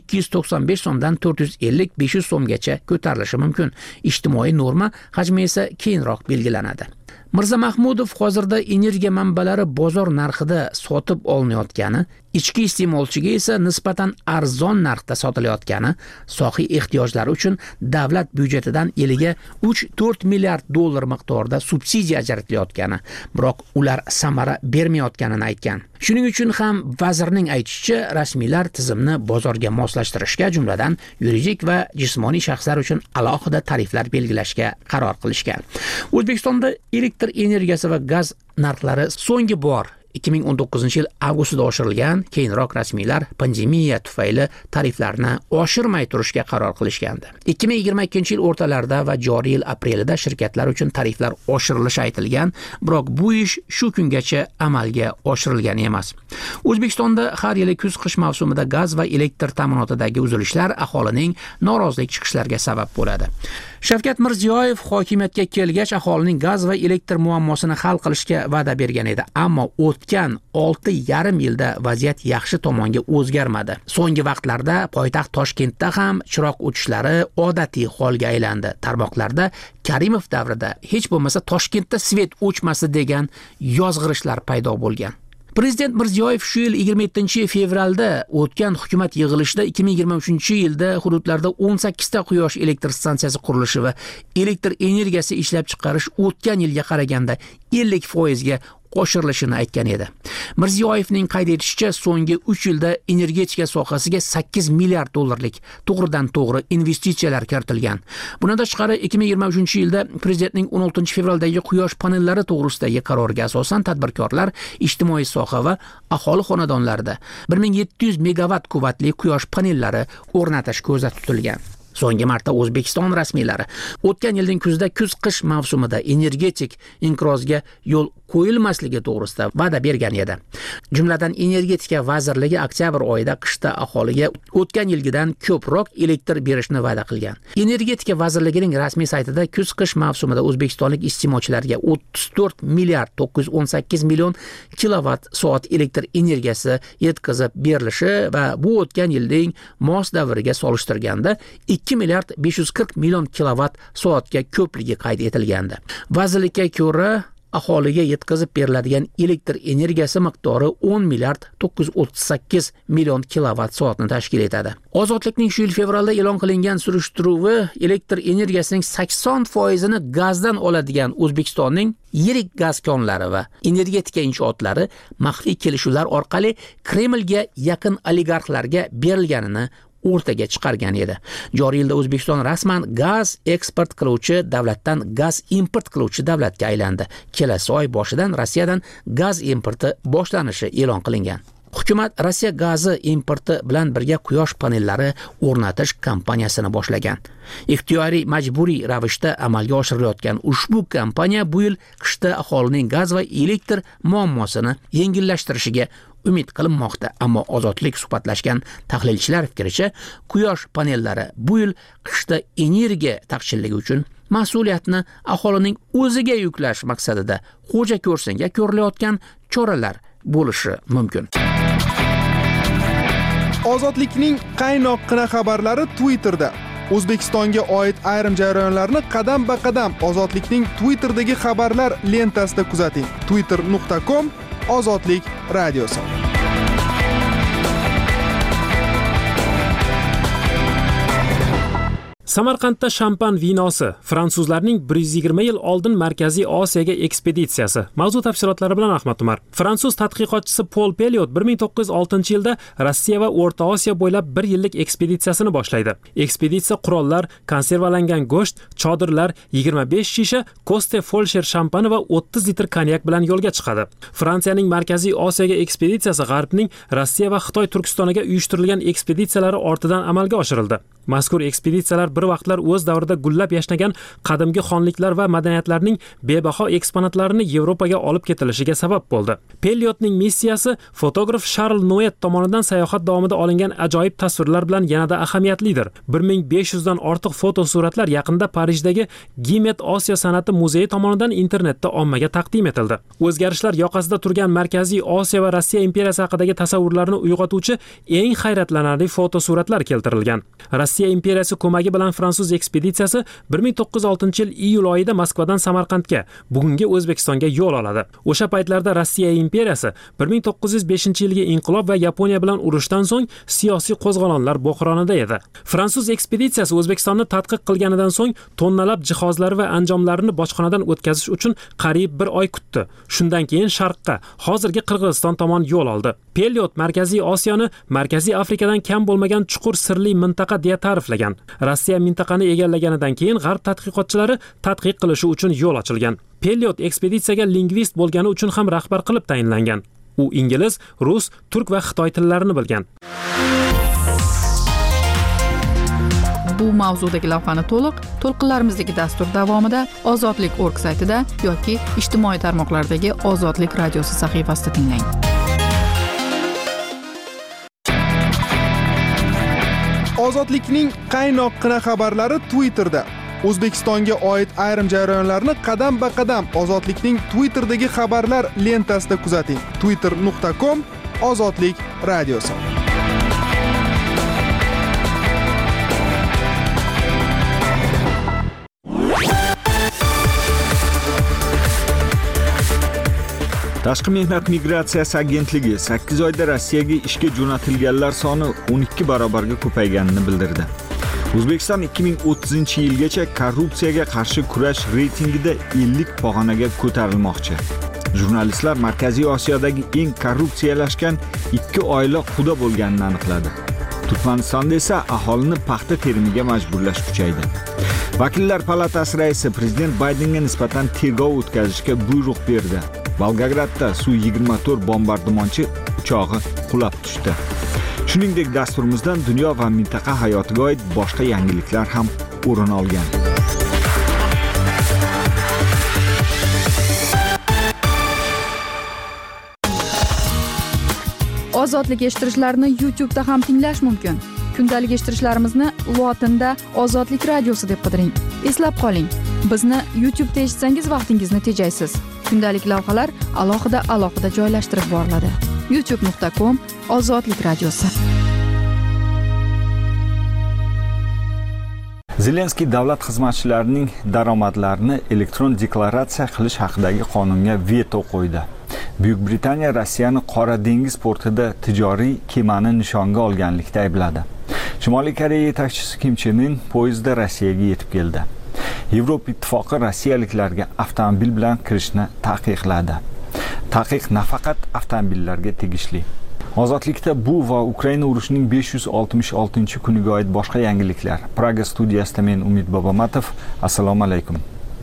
Speaker 4: 295 so'mdan 450-500 so'mgacha ko'tarilishi mumkin. Ijtimoiy norma hajmi esa keyinroq belgilanadi. Mirza Mahmudov hozirda energiya manbalari bozor narxida sotib olinayotgani, ichki iste'molchiga esa nisbatan arzon narxda sotilayotgani, soha ehtiyojlari uchun davlat byudjetidan yiliga 3-4 milliard dollar miqdorida subsidiya ajratilayotgani, biroq ular samara bermayotganini aytgan. Shuning uchun ham vazirning aytishicha, rasmiylar tizimni bozorga moslashtirishga, jumladan yuridik va jismoniy shaxslar uchun alohida tariflar belgilashga qaror qilishgan. O'zbekistonda elektr energiyasi va gaz narxlari so'nggi bor 2019-yil avgustida oshirilgan, keyinroq rasmiylar pandemiya tufayli tariflarni oshirmay turishga qaror qilishgandi. 2022-yil o'rtalarida va joriy yil aprelida shirkatlar uchun tariflar oshirilishi aytilgan, biroq bu ish shu kungacha amalga oshirilgan emas. O'zbekistonda har yili kuz-qish mavsumida gaz va elektr ta'minotidagi uzilishlar aholining norozilik chiqishlariga sabab bo'ladi. Shavkat Mirziyoyev hokimiyatga kelgach aholining gaz va elektr muammosini hal qilishga va'da bergan edi, ammo o'tgan 6,5 yilda vaziyat yaxshi tomonga o'zgarmadi. So'nggi vaqtlarda poytaxt Toshkentda ham chiroq o'chishlari odatiy holga aylandi. Tarmoqlarda Karimov davrida hech bo'lmasa Toshkentda svet o'chmasi degan yozg'irishlar paydo bo'lgan. Prezident Mirziyoyev shu yil 27-fevralda o'tgan hukumat yig'ilishida 2023-yilda hududlarda 18 ta quyosh elektr stansiyasi qurilishi va elektr energiyasi ishlab chiqarish o'tgan yilga qaraganda 50% ga oshirilishini aytgan edi. Mirziyoyevning qayd etishicha, so'nggi 3 yilda energetika sohasiga 8 milliard dollarlik to'g'ridan-to'g'ri investitsiyalar kiritilgan. Bundan tashqari 2023-yilda prezidentning 16-fevraldagi quyosh panellari to'g'risidagi qaroriga asosan tadbirkorlar ijtimoiy soha va aholi xonadonlarida 1700 megawatt quvvatli quyosh panellari o'rnatish ko'zda tutilgan. So'nggi marta O'zbekiston rasmiylari o'tgan yilning kuzida kuz-qish mavsumida energetik inqirozga yo'l qo'yilmasligi to'g'risida va'da bergan edi. Jumladan energetika vazirligi oktyabr oyida qishda aholiga o'tgan yilgidan ko'proq elektr berishni va'da qilgan. Energetika vazirligining rasmiy saytida kuz-qish mavsumida o'zbekistonlik iste'molchilarga 34 milliard 918 million kilovatt soat elektr energiyasi yetkazib berilishi va bu o'tgan yilning mos davriga solishtirganda 2 milliard 540 million kilovatt soatga ko'pligi qayd etilgandi. Vazirlikka ko'ra aholiga yetkazib beriladigan elektr energiyasi miqdori 10 milliard 938 million kilovatt soatni tashkil etadi. Ozodlikning shu yil fevralda e'lon qilingan surishtiruvi elektr energiyasining 80%ni gazdan oladigan O'zbekistonning yirik gaz konlari va energetika inshootlari maxfiy kelishuvlar orqali Kremlga yaqin oligarxlarga berilganini o'rtaga chiqargan edi. Joriy yilda O'zbekiston rasman gaz eksport qiluvchi davlatdan gaz import qiluvchi davlatga aylandi. Kelasi oy boshidan Rossiyadan gaz importi boshlanishi e'lon qilingan. Hukumat Rossiya gazi importi bilan birga quyosh panellari o'rnatish kampaniyasini boshlagan. Ixtiyoriy majburiy ravishda amalga oshirilayotgan ushbu kampaniya bu yil qishda aholining gaz va elektr muammosini yengillashtirishiga umid qilinmoqda, ammo Ozodlik suhbatlashgan tahlilchilar fikricha, quyosh panellari bu yil qishda energiya taqchilligi uchun mas'uliyatni aholining o'ziga yuklash maqsadida xo'ja ko'rsinga ko'rilayotgan choralar bo'lishi mumkin.
Speaker 5: Ozodlikning qaynoqqina xabarlari Twitterda. O'zbekistonga oid ayrim jarayonlarni qadam-ba-qadam Ozodlikning Twitterdagi xabarlar lentasida kuzating. twitter.com/Ozodlik radiosi.
Speaker 6: Samarqandda shampan vinosi, fransuzlarning 120 yil oldin Markaziy Osiyoga ekspeditsiyasi. Mavzu tafsilotlari bilan Ahmad Umar. Fransuz tadqiqotchisi Paul Pelliot 1906-yilda Rossiya va O'rta Osiyo bo'ylab 1 yillik ekspeditsiyasini boshlaydi. Ekspeditsiya qurollar, konservalangan go'sht, chodirlar, 25 shisha Koste Folsher shampani va 30 litr konyak bilan yo'lga chiqadi. Fransiyaning Markaziy Osiyoga ekspeditsiyasi G'arbning Rossiya va Xitoy Turkistoniga uyushtirilgan ekspeditsiyalari ortidan amalga oshirildi. Mazkur ekspeditsiyalar bir vaqtlar o'z davrida gullab yashnagan qadimgi xonliklar va madaniyatlarning bebaho eksponatlarini Yevropaga olib ketilishiga sabab bo'ldi. Pelliotning missiyasi fotograf Charles Noet tomonidan sayohat davomida olingan ajoyib tasvirlar bilan yanada ahamiyatlidir. 1500 dan ortiq fotosuratlar yaqinda Parijdagi Gimet Osiyo san'ati muzeyi tomonidan internetda ommaga taqdim etildi. O'zgarishlar yoqasida turgan Markaziy Osiyo va Rossiya imperiyasi haqidagi tasavvurlarni uyg'otuvchi eng hayratlanarli fotosuratlar keltirilgan. Rossiya imperiyasi ko'magi bilan fransuz ekspeditsiyasi 1906-yil iyul oyida Moskvadan Samarqandga, bugungi O'zbekistonga yo'l oladi. O'sha paytlarda Rossiya imperiyasi 1905-yilgi inqilob va Yaponiya bilan urushdan so'ng siyosiy qo'zg'olonlar bo'hronida edi. Fransuz ekspeditsiyasi O'zbekistonni tadqiq qilganidan so'ng tonnalab jihozlar va anjomlarini bojxonadan o'tkazish uchun qariyb 1 oy kutdi. Shundan keyin sharqqa, hozirgi Qirg'iziston tomon yo'l oldi. Pelyot Markaziy Osiyoni Markaziy Afrikadan kam bo'lmagan chuqur sirli mintaqa deya ta'riflagan. Rossiya mintaqani egallaganidan keyin g'arb tadqiqotchilari tadqiq qilishi uchun yo'l ochilgan. Pelyot ekspeditsiyaga lingvist bo'lgani uchun ham rahbar qilib tayinlangan. U ingliz, rus, turk va xitoy tillarini bilgan.
Speaker 2: Bu mavzudagi lavhani to'lqinlarimizdagi dastur davomida ozodlik.org saytida yoki ijtimoiy tarmoqlardagi Ozodlik radiosi sahifasida tinglang.
Speaker 5: Ozodlikning qaynoqqina xabarlari Twitterda. O'zbekistonga oid ayrim jarayonlarni qadam-ba-qadam Ozodlikning Twitterdagi xabarlar lentasida kuzating. twitter.com/ozodlik radiosi.
Speaker 1: Tashqi mehnat migratsiyasi agentligi 8 oyda Rossiyaga ishga jo'natilganlar soni 12 barobarga ko'payganini bildirdi. O'zbekiston 2030-yilgacha korrupsiyaga qarshi kurash reytingida 50 pog'onaga ko'tarilmoqchi. Jurnalistlar Markaziy Osiyodagi eng korrupsiyalashgan 2 oila quda bo'lganini aniqladi. Turkmanistonda esa aholini paxta terimiga majburlash kuchaydi. Vakillar palatasi raisi prezident Baydenga nisbatan tergov o'tkazishga buyruq berdi. Volgogradda Su-24 bombardimonchi uchog'i qulab tushdi. Shuningdek, dasturimizdan dunyo va mintaqa hayotiga oid boshqa yangiliklar ham o'rin olgan.
Speaker 2: Ozodlik eshittirishlarni YouTube'da ham tinglash mumkin. Kundalik eshittirishlarimizni lotinda Ozodlik radiosi deb qidiring. Eslab qoling, bizni YouTube'da eshitsangiz vaqtingizni tejaysiz. Kundalik lavhalar alohida joylashtirib boriladi. youtube.com/ozodlik radiosi.
Speaker 1: Zelenskiy davlat xizmatchilarining daromadlarini elektron deklaratsiya qilish haqidagi qonunga veto qo'ydi. Buyuk Britaniya Rossiyani Qora dengiz portida tijoriy kemani nishonga olganlikda aybladi. Shimoliy Koreya yetakchisi Kim Chen In poyezdda Rossiyaga yetib keldi. Yevropa ittifoqi rossiyaliklarga avtomobil bilan kirishni taqiqladi. Taqiq nafaqat avtomobillarga tegishli. Ozodlikda bu va Ukraina urushining 566-kuniga oid boshqa yangiliklar. Praga studiyasida men Umid Bobomatov. Assalomu alaykum.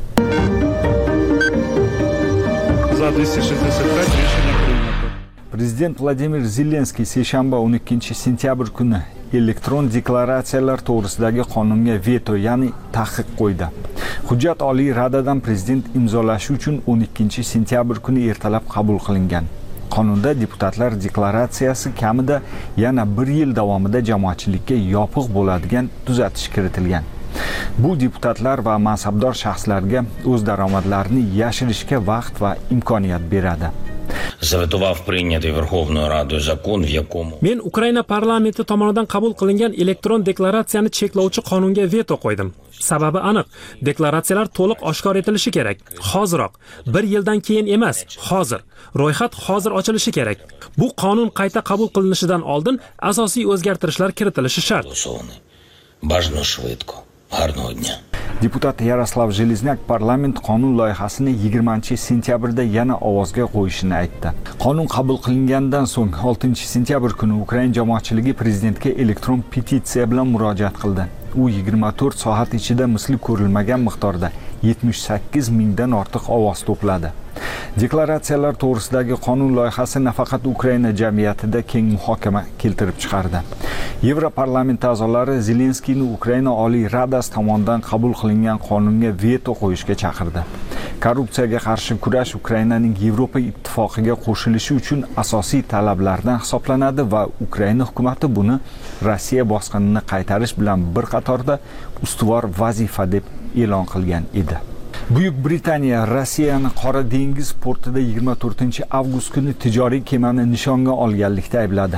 Speaker 7: За 265 решение принято.
Speaker 1: Prezident Vladimir Zelenskiy seshanba 12-sentyabr kuni elektron deklaratsiyalar to'g'risidagi qonunga veto, ya'ni taqiq qo'ydi. Hujjat Oliy Radadan prezident imzolashi uchun 12-sentyabr kuni ertalab qabul qilingan. Qonunda deputatlar deklaratsiyasi kamida yana 1 yil davomida jamoatchilikka yopiq bo'ladigan tuzatish kiritilgan. Bu deputatlar va mansabdor shaxslarga o'z daromadlarini yashirishga vaqt va imkoniyat beradi.
Speaker 8: Заветував прийнятий Верховною Радою закон, в якому
Speaker 6: Men Ukraina parlamenti tomonidan qabul qilingan elektron deklaratsiyani cheklovchi qonunga veto qo'ydim. Sababi aniq. Deklaratsiyalar to'liq oshkor etilishi kerak. Hoziroq, 1 yildan keyin emas, hozir. Ro'yxat hozir ochilishi kerak. Bu qonun qayta qabul qilinishidan oldin asosiy o'zgartirishlar kiritilishi shart.
Speaker 8: голосований. Бажано швидко. Гарного дня.
Speaker 1: Deputat Yaroslav Железняк parlament qonun loyihasini 20-sentyabrda yana ovozga qo'yishini aytdi. Qonun qabul qilingandan so'ng 6-sentyabr kuni Ukraina jamoatchiligi prezidentga elektron petitsiya bilan murojaat qildi. U 24 soat ichida misli ko'rilmagan miqdorda 78 mingdan ortiq ovoz to'pladi. Deklaratsiyalar to'g'risidagi qonun loyihasi nafaqat Ukraina jamiyatida keng muhokama keltirib chiqardi. Yevroparlament a'zolari Zelenskiyni Ukraina Oliy Radasi tomonidan qabul qilingan qonunga veto qo'yishga chaqirdi. Korrupsiyaga qarshi kurash Ukrainaning Yevropa ittifoqiga qo'shilishi uchun asosiy talablardan hisoblanadi va Ukraina hukumatı buni Rossiya bosqinini qaytarish bilan bir qatorda ustuvor vazifa deb e'lon qilgan edi. Buyuk Britaniya Rossiyani Qora dengiz portida 24-avgust kuni tijoriy kemani nishonga olganlikda aybladi.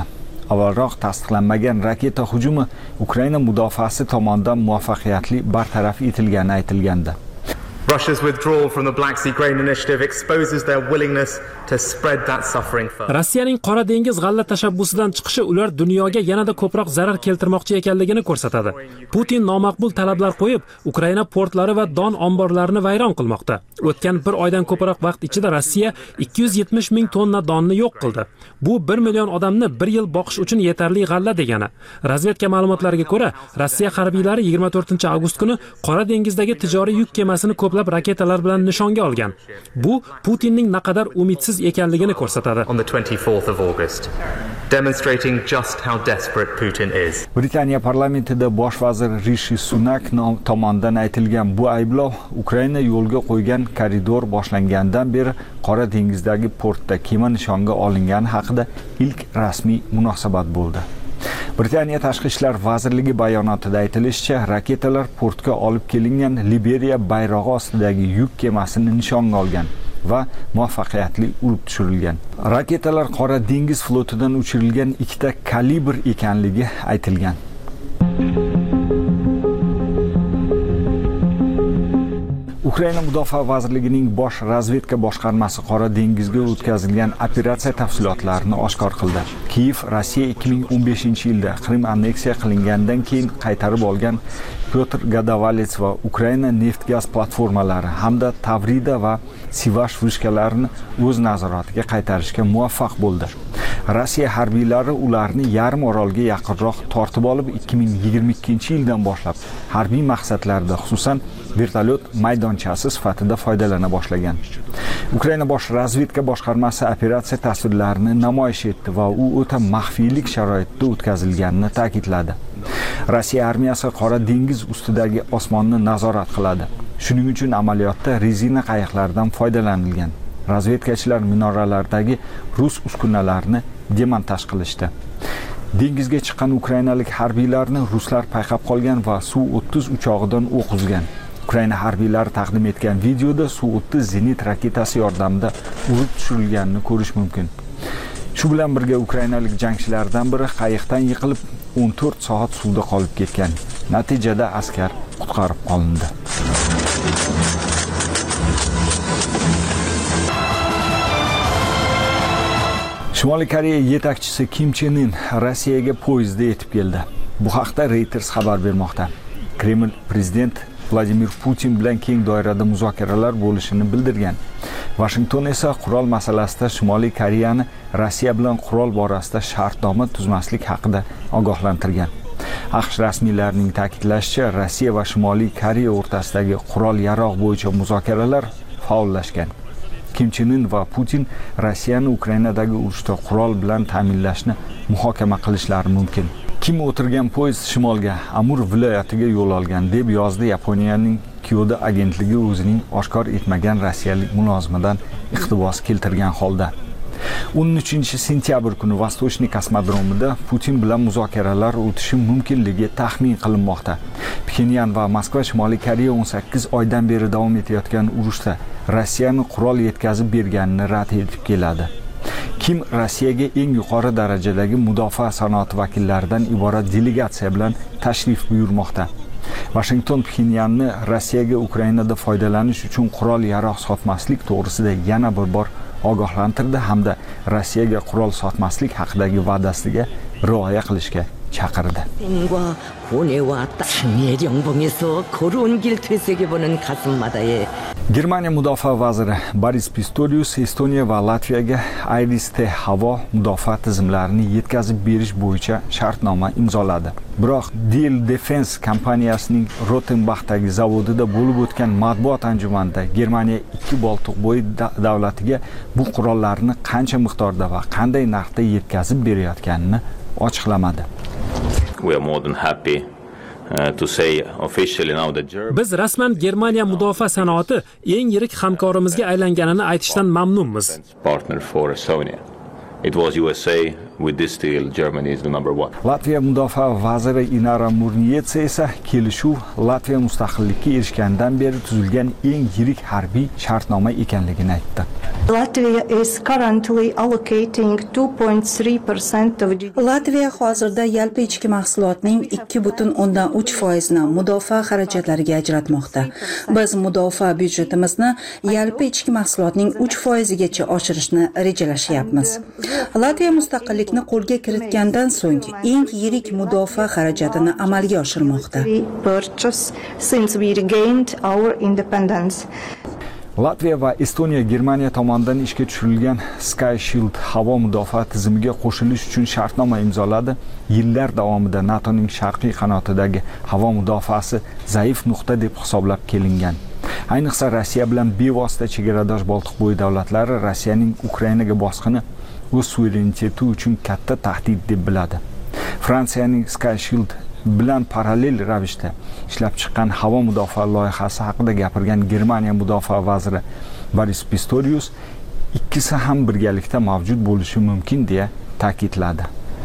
Speaker 1: Avvalroq tasdiqlanmagan raketa hujumi Ukraina mudofaasi tomonidan muvaffaqiyatli bartaraf etilgani aytilgandi.
Speaker 9: Russia's withdrawal from the Black Sea Grain Initiative exposes their willingness to spread that suffering further.
Speaker 6: Rossiyaning Qora dengiz g'alla tashabbusidan chiqishi ular dunyoga yanada ko'proq zarar keltirmoqchi ekanligini ko'rsatadi. Putin nomaqbul talablar qo'yib, Ukraina portlari va don omborlarini vayron qilmoqda. O'tgan bir oydan ko'proq vaqt ichida Rossiya 270 ming tonna donni yo'q qildi. Bu 1 million odamni bir yil boqish uchun yetarli g'alla degani. Razvedka ma'lumotlariga ko'ra, Rossiya harbiylari 24-avgust kuni Qora dengizdagi tijoriy yuk kemasini ko'plab raketalar bilan nishonga olgan. Bu Putinning naqadar umidsiz ekanligini ko'rsatadi.
Speaker 9: On the 24th of August, demonstrating just how desperate Putin is.
Speaker 1: Britaniya parlamentida bosh vazir Rishi Sunak tomonidan aytilgan bu ayblov Ukraina yo'lga qo'ygan koridor boshlangandan beri Qora dengizdagi portda kema nishonga olingani haqida ilk rasmiy munosabat bo'ldi. Britaniya Tashqi ishlar vazirligi bayonotida aytilishicha, raketalar portga olib kelingan Liberiya bayrog'i ostidagi yuk kemasini nishonga olgan va muvaffaqiyatli urib tushirilgan. Raketalar Qora dengiz flotidan uchirilgan 2 ta kalibr ekanligi aytilgan. Ukraina Mudofaa vazirligining bosh razvedka boshqarmasi Qora dengizga o'tkazilgan operatsiya tafsilotlarini oshkor qildi. Kiyev Rossiya 2015-yilda Qrim anneksiya qilingandan keyin qaytarib olgan Pyotr Godavalets va Ukraina neft-gaz platformalari hamda Tavrida va Sivash vishkalarini o'z nazoratiga qaytarishga muvaffaq bo'ldi. Rossiya harbiylari ularni yarim orolga yaqinroq tortib olib 2022-yildan boshlab harbiy maqsadlarda, xususan vertolyot maydonchasi sifatida foydalana boshlagan. Ukraina bosh razvedka boshqarmasi operatsiya tasvirlarini namoyish etdi va u o'ta maxfiylik sharoitida o'tkazilganini ta'kidladi. Rossiya armiyasi Qora dengiz ustidagi osmonni nazorat qiladi. Shuning uchun amaliyotda rezina qayiqlardan foydalanilgan. Razvedkachilar minoralardagi rus uskunalarni demontaj qilishdi. Dengizga chiqqan ukrainalik harbiylarni ruslar payqab qolgan va Su-30 uchog'idan o'q uzgan. Ukraina harbiylari taqdim etgan videoda Su-30 zenit raketasi yordamida urib tushirilganini ko'rish mumkin. Shu bilan birga ukrainalik jangchilardan biri qayiqdan yiqilib 14 soat suvda qolib ketgan. Natijada askar qutqarib qolindi. Shimoliy Koreya yetakchisi Kim Chen In Rossiyaga poyezdda yetib keldi. Bu haqda Reuters xabar bermoqda. Kreml prezident Vladimir Putin bilan keng doirada muzokaralar bo'lishini bildirgan. Washington esa qurol masalasida Shimoliy Koreyani Rossiya bilan qurol borasida shartnoma tuzmaslik haqida ogohlantirgan. AQSh rasmiylarining ta'kidlashicha, Rossiya va Shimoliy Koreya o'rtasidagi qurol-yarog' bo'yicha muzokaralar faollashgan. Kim Chen In va Putin Rossiyani Ukrainadagi urushda qurol bilan ta'minlashni muhokama qilishlari mumkin. Kim o'tirgan poyezd shimolga, Amur viloyatiga yo'l olgan deb yozdi Yaponiyaning Kyodo agentligi o'zining oshkor etmagan rossiyalik mulozimidan iqtibos keltirgan holda. 13-sentyabr kuni Vostochniy kosmodromida Putin bilan muzokaralar o'tishi mumkinligi taxmin qilinmoqda. Pxenyan va Moskva Shimoliy Koreya 18 oydan beri davom etayotgan urushda Rossiyani qurol yetkazib berganini rad etib keladi. Kim Rossiyaga eng yuqori darajadagi mudofaa sanoati vakillaridan iborat delegatsiya bilan tashrif buyurmoqda. Washington Pxenyanni Rossiyaga Ukrainada foydalanish uchun qurol-yarog' sotmaslik to'g'risida yana bir bor ogohlantirdi hamda Rossiyaga qurol sotmaslik haqidagi va'dasiga rioya qilishga chaqirdi. Germaniya mudofaa vaziri Boris Pistorius Estoniya va Latviyaga Iris-T havo mudofaa tizimlarini yetkazib berish bo'yicha shartnoma imzoladi. Biroq Dell Defense kompaniyasining Rotenbachdagi zavodida bo'lib o'tgan matbuot anjumanida Germaniya ikki Boltiqbo'yi davlatiga bu qurollarni qancha miqdorda va qanday narxda yetkazib berayotganini ochiqlamadi.
Speaker 10: We are more than happy to say officially now that Germany.
Speaker 6: Biz rasman Germaniya mudofaa sanoati eng yirik hamkorimizga aylanganini aytishdan mamnunmiz.
Speaker 10: Partner for Estonia. It was USA with this deal, Germany is the number one.
Speaker 1: Latviya mudofaa vaziri Inara Murniyetsa esa kelishuv Latviya mustaqillikka erishgandan beri tuzilgan eng yirik harbiy shartnoma ekanligini aytdi.
Speaker 11: Latvia is currently allocating 2.3% of GDP.
Speaker 12: Latviya hozirda yalpi ichki mahsulotning 2.3% mudofaa xarajatlariga ajratmoqda. Biz mudofaa byudjetimizni yalpi ichki mahsulotning 3% gacha oshirishni rejalashyapmiz. Latviya mustaqillikni qo'lga kiritgandan so'ng eng yirik mudofaa xarajatini amalga oshirmoqda.
Speaker 11: Since we regained our independence.
Speaker 1: Latviya va Estoniya Germaniya tomonidan ishga tushirilgan Sky Shield havo mudofaa tizimiga qo'shilish uchun shartnoma imzoladi. Yillar davomida NATOning sharqiy qanotidagi havo mudofaasi zaif nuqta deb hisoblab kelingan. Ayniqsa Rossiya bilan bevosita chegaradosh Boltiqbo'yi davlatlari Rossiyaning Ukrainaga bosqini o'z suvereniteti uchun katta tahdid deb biladi. Fransiyaning Sky Shield bilan parallel ravishda ishlab chiqqan havo mudofaa loyihasi haqida gapirgan Germaniya mudofaa vaziri Boris Pistorius ikkisi ham birgalikda mavjud bo'lishi mumkin deya ta'kidladi.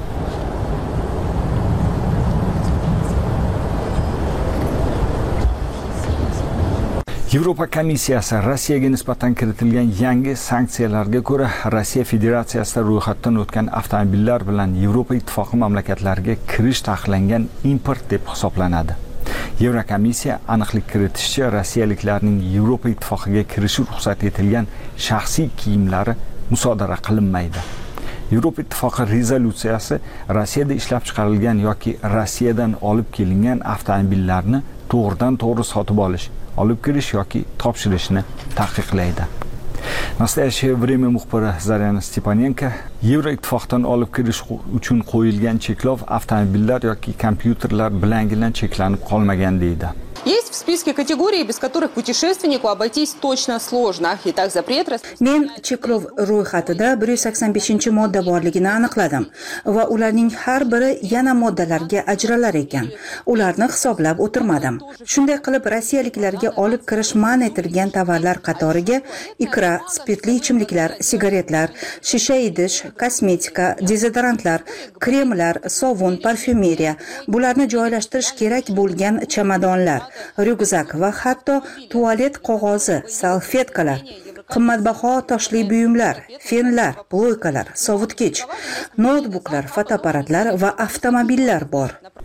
Speaker 1: Yevropa komissiyasi Rossiyaga nisbatan kiritilgan yangi sanksiyalarga ko'ra Rossiya Federatsiyasida ro'yxatdan o'tgan avtomobillar bilan Yevropa ittifoqi mamlakatlariga kirish taqiqlangan import deb hisoblanadi. Yevrokomissiya aniqlik kiritishicha rossiyaliklarning Yevropa ittifoqiga kirishi ruxsat etilgan shaxsiy kiyimlari musodara qilinmaydi. Yevropa ittifoqi rezolyutsiyasi Rossiyada ishlab chiqarilgan yoki Rossiyadan olib kelingan avtomobillarni to'g'ridan-to'g'ri sotib olish, olib kirish yoki topshirishni taqiqlaydi. Nastoyaщее время muxbiri Zaryana Stepanenko Yevroittifoqdan olib kirish uchun qo'yilgan cheklov avtomobillar yoki kompyuterlar bilangina cheklanib qolmagan deydi.
Speaker 13: Есть в списке категорий, без которых путешественнику обойтись точно сложно. Итак, запрет...
Speaker 12: Men cheklov ro'yxatida 185-modda borligini aniqladim va ularning har biri yana moddalarga ajralar ekan. Ularni hisoblab o'tirmadim. Shunday qilib rossiyaliklarga olib kirish man etilgan tovarlar qatoriga ikra, spirtli ichimliklar, sigaretlar, shisha idish, kosmetika, dezodorantlar, kremlar, sovun, parfyumeriya, bularni joylashtirish kerak bo'lgan chamadonlar, ryukzak va hatto tualet qog'ozi, salfetkalar, qimmatbaho toshli buyumlar, fenlar, ploykalar, sovutgich, noutbuklar, fotoapparatlar va avtomobillar bor.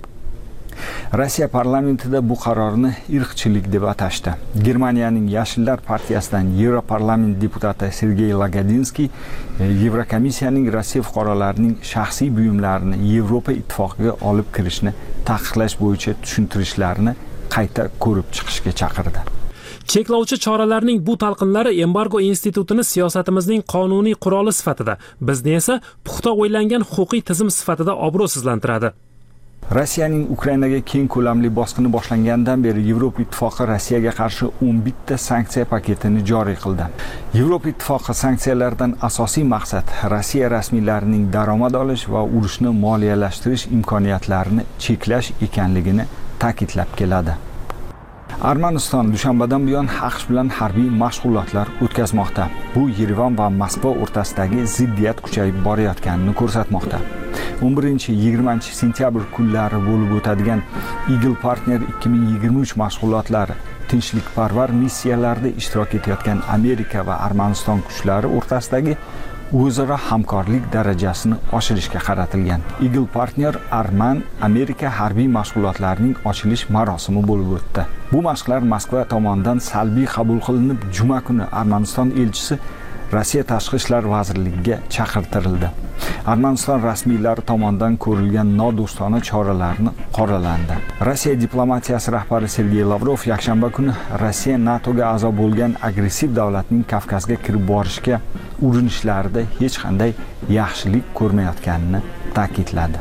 Speaker 1: Rossiya parlamentida bu qarorni irqchilik deb atashdi. Germaniyaning Yashillar partiyasidan Yevroparlament deputati Sergey Lagodinskiy Yevrokomissiyaning Rossiya fuqarolarining shaxsiy buyumlarini Yevropa ittifoqiga olib kirishni taqiqlash bo'yicha tushuntirishlarini qayta ko'rib chiqishga chaqirdi.
Speaker 6: Cheklovchi choralarning bu talqinlari embargo institutini siyosatimizning qonuniy quroli sifatida, bizni esa puxta o'ylangan huquqiy tizim sifatida obro'sizlantiradi.
Speaker 1: Rossiyaning Ukrainaga keng ko'lamli bosqini boshlangandan beri Yevropa ittifoqi Rossiyaga qarshi 11 ta sanksiya paketini joriy qildi. Yevropa ittifoqi sanksiyalardan asosiy maqsad Rossiya rasmiylarining daromad olish va urushni moliyalashtirish imkoniyatlarini cheklash ekanligini ta'kidlab keladi. Armaniston dushanbadan buyon AQSh bilan harbiy mashg'ulotlar o'tkazmoqda. Bu Yerevan va Moskva o'rtasidagi ziddiyat kuchayib borayotganini ko'rsatmoqda. 11-20 sentyabr kunlari bo'lib o'tadigan Eagle Partner 2023 mashg'ulotlari tinchlikparvar missiyalarida ishtirok etayotgan Amerika va Armaniston kuchlari o'rtasidagi o'zaro hamkorlik darajasini oshirishga qaratilgan. Eagle Partner Arman-Amerika harbiy mashg'ulotlarining ochilish marosimi bo'lib o'tdi. Bu mashqlar Moskva tomonidan salbiy qabul qilinib, juma kuni Armaniston elchisi Rossiya Tashqi ishlar vazirligiga chaqirtirildi. Armaniston rasmiylari tomonidan ko'rilgan nodo'stona choralarni qoralandi. Rossiya diplomatiyasi rahbari Sergey Lavrov yakshanba kuni Rossiya NATOga a'zo bo'lgan agressiv davlatning Kavkazga kirib borishga urinishlarida hech qanday yaxshilik ko'rmayotganini ta'kidladi.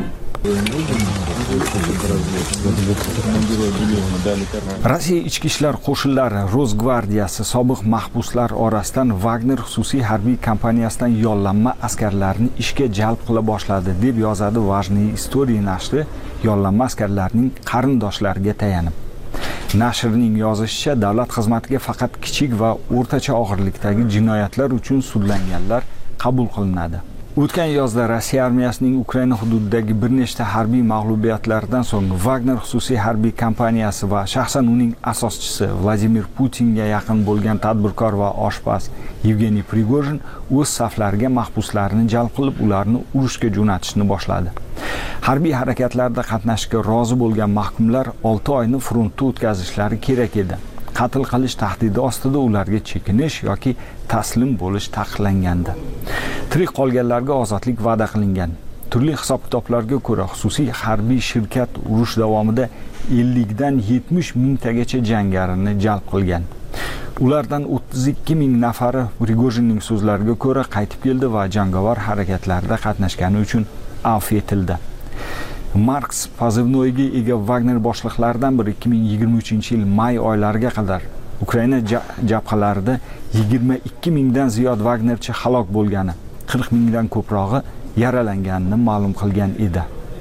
Speaker 1: Rossiya ichki ishlar qo'shinlari Rosgvardiyasi sobiq mahbuslar orasidan Wagner xususiy harbiy kompaniyasidan yollanma askarlarni ishga jalb qila boshladi deb yozadi Vajniy Istoriya nashri yollanma askarlarning qarindoshlariga tayanib. Nashrning yozishicha, davlat xizmatiga faqat kichik va o'rtacha og'irlikdagi jinoyatlar uchun sudlanganlar qabul qilinadi. O'tgan yozda Rossiya armiyasining Ukraina hududidagi bir nechta harbiy mag'lubiyatlaridan so'ng Wagner xususiy harbiy kompaniyasi va shaxsan uning asoschisi Vladimir Putinga yaqin bo'lgan tadbirkor va oshpaz Yevgeniy Prigojin o'z saflariga mahbuslarni jalb qilib, ularni urushga jo'natishni boshladi. Harbiy harakatlarda qatnashishga rozi bo'lgan mahkumlar 6 oyni frontda o'tkazishlari kerak edi. Qatl qilish tahdidi ostida ularga chekinish yoki taslim bo'lish taqiqlangandi. Tirik qolganlarga ozodlik va'da qilingan. Turli hisob-kitoblarga ko'ra, xususiy harbiy shirkat urush davomida 50 dan 70 mingtagacha jangarini jalb qilgan. Ulardan 32 ming nafari Prigojinning so'zlariga ko'ra qaytib keldi va jangovar harakatlarda qatnashgani uchun afv etildi. Marks pozivnoyiga ega Wagner boshliqlaridan biri 2023-yil may oylariga qadar Ukraina jabhalarida 22 mingdan ziyod Wagnerchi halok bo'lgani, 40 mingdan ko'prog'i yaralanganini ma'lum qilgan edi.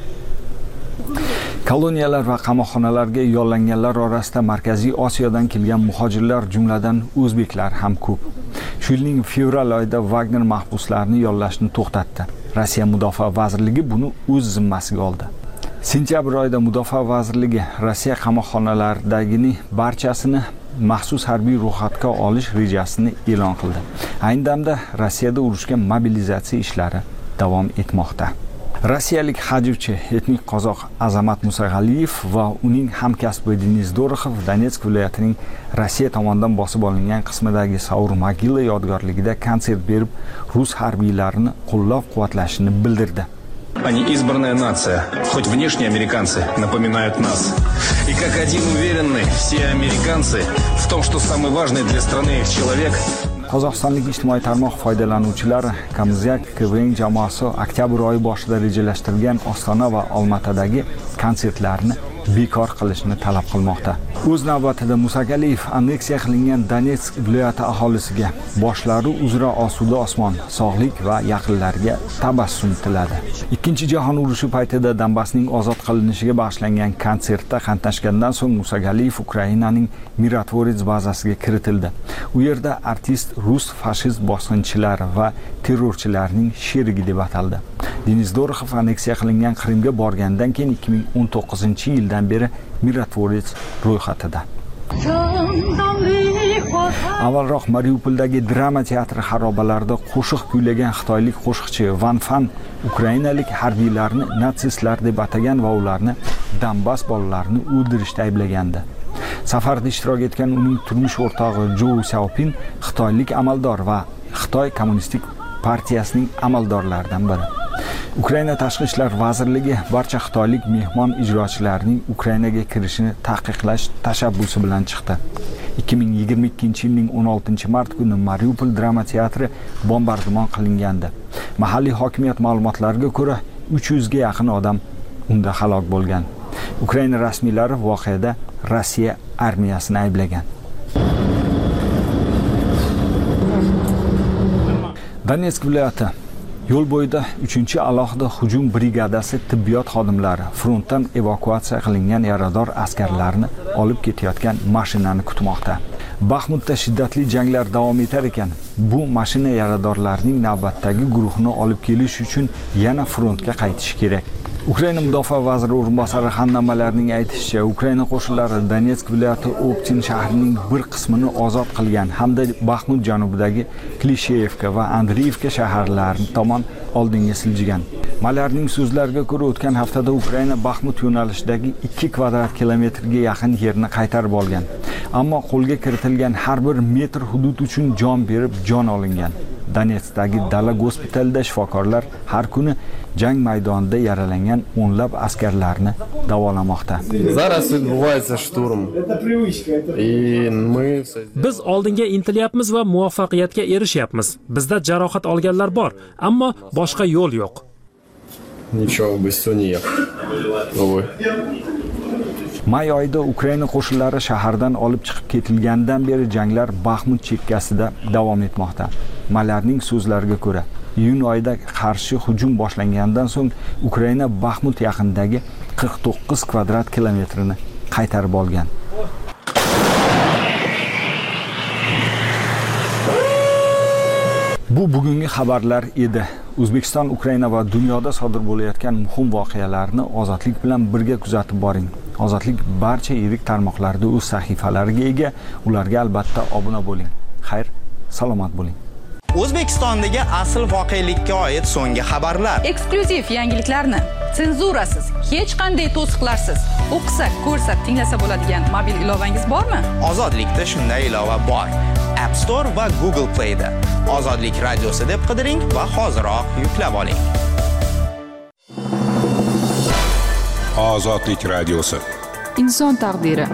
Speaker 1: Koloniyalar va qamoqxonalarga yollanganlar orasida Markaziy Osiyodan kelgan muhojirlar, jumladan o'zbeklar ham ko'p. Shu yilning fevral oyida Wagner mahbuslarni yollashni to'xtatdi. Rossiya Mudofaa vazirligi buni o'z zimmasiga oldi. Sentyabr oyida Mudofaa vazirligi Rossiya qamoqxonalaridagini barchasini maxsus harbiy ro'yxatga olish rejasini e'lon qildi. Ayni damda Rossiyada urushga mobilizatsiya ishlari davom etmoqda. Rossiyalik hajivchi etnik qozoq Azamat Musag'aliyev va uning hamkasbi Deniz Doroxov Donetsk viloyatining Rossiya tomonidan bosib olingan qismidagi Saur Mogila yodgorligida konsert berib, rus harbiylarini qo'llab-quvvatlashini bildirdi.
Speaker 14: Они избранная нация, хоть внешне американцы напоминают нас. И как один уверены все американцы в том, что самый важный для страны человек.
Speaker 1: Qozog'istonlik ijtimoiy tarmoq foydalanuvchilari Kamzyak KVN jamoasi oktyabr oyi boshida rejalashtirilgan Ostona va Olmatadagi konsertlarni bekor qilishni talab qilmoqda. O'z navbatida Musagaliyev anneksiya qilingan Donetsk viloyati aholisiga boshlari uzra osuda osmon, sog'lik va yaqinlarga tabassum tiladi. Ikkinchi jahon urushi paytida Donbassning ozod qilinishiga bag'ishlangan konsertda qatnashgandan so'ng Musagaliyev Ukrainaning Mirotvorets bazasiga kiritildi. U yerda artist rus fashist bosqinchilari va terrorchilarning sherigi deb ataldi. Deniz Doroxov anneksiya qilingan Qrimga borgandan keyin 2019-yildan beri Mirotvorets ro'yxatida. Avvalroq Mariupoldagi drama teatri xarobalarida qo'shiq kuylagan xitoylik qo'shiqchi Van Fan ukrainalik harbiylarni natsistlar deb atagan va ularni Donbass bolalarini o'ldirishda ayblagandi. Safarda ishtirok etgan uning turmush o'rtog'i Jo Xiaopin xitoylik amaldor va Xitoy Kommunistik partiyasining amaldorlaridan biri. Ukraina Tashqi ishlar vazirligi barcha xitoylik mehmon ijrochilarining Ukrainaga kirishini taqiqlash tashabbusi bilan chiqdi. 2022-yilning 16-mart kuni Mariupol drama teatri bombardimon qilingandi. Mahalliy hokimiyat ma'lumotlariga ko'ra 300 ga yaqin odam unda halok bo'lgan. Ukraina rasmiylari voqeada Rossiya armiyasini ayblagan. Donetsk viloyati yo'l bo'yida 3-alohida hujum brigadasi tibbiyot xodimlari frontdan evakuatsiya qilingan yarador askarlarni olib ketayotgan mashinani kutmoqda. Baxmutda shiddatli janglar davom etar ekan, bu mashina yaradorlarining navbatdagi guruhini olib kelish uchun yana frontga qaytishi kerak. Ukraina mudofaa vaziri o'rinbosari Hanna Malarning aytishicha, Ukraina qo'shinlari Donetsk viloyati Optin shahrining bir qismini ozod qilgan hamda Baxmut janubidagi Klisheyevka va Andreyevka shaharlari tomon oldinga siljigan. Malarning so'zlariga ko'ra, o'tgan haftada Ukraina Baxmut yo'nalishidagi 2 kvadrat kilometrga yaqin yerni qaytarib olgan. Ammo qo'lga kiritilgan har bir metr hudud uchun jon berib, jon olingan. Donetskdagi dala gospitalida shifokorlar har kuni jang maydonida yaralangan o'nlab askarlarni davolamoqda.
Speaker 6: Biz oldinga intilyapmiz va muvaffaqiyatga erishyapmiz. Bizda jarohat olganlar bor, ammo boshqa yo'l yo'q.
Speaker 1: May oyida Ukraina qo'shinlari shahardan olib chiqib ketilgandan beri janglar Baxmut chekkasida davom etmoqda. Malarning so'zlariga ko'ra, iyun oyida qarshi hujum boshlangandan so'ng Ukraina Baxmut yaqinidagi 49 kvadrat kilometrini qaytarib olgan. Bu bugungi xabarlar edi. O'zbekiston, Ukraina va dunyoda sodir bo'layotgan muhim voqealarni ozodlik bilan birga kuzatib boring. Ozodlik barcha yirik tarmoqlarda o'z sahifalariga ega, ularga albatta obuna bo'ling. Xayr, salomat bo'ling.
Speaker 15: O'zbekistondagi asl voqelikka oid so'nggi xabarlar.
Speaker 2: Eksklyuziv yangiliklarni senzurasiz, hech qanday to'siqlarsiz o'qisa, ko'rsa, tinglasa bo'ladigan mobil ilovangiz bormi?
Speaker 15: Ozodlikda shunday ilova bor. App Store va Google Play'da Ozodlik radiosi deb qidiring va hoziroq yuklab oling.
Speaker 16: Ozodlik radiosi.
Speaker 2: Inson taqdiri.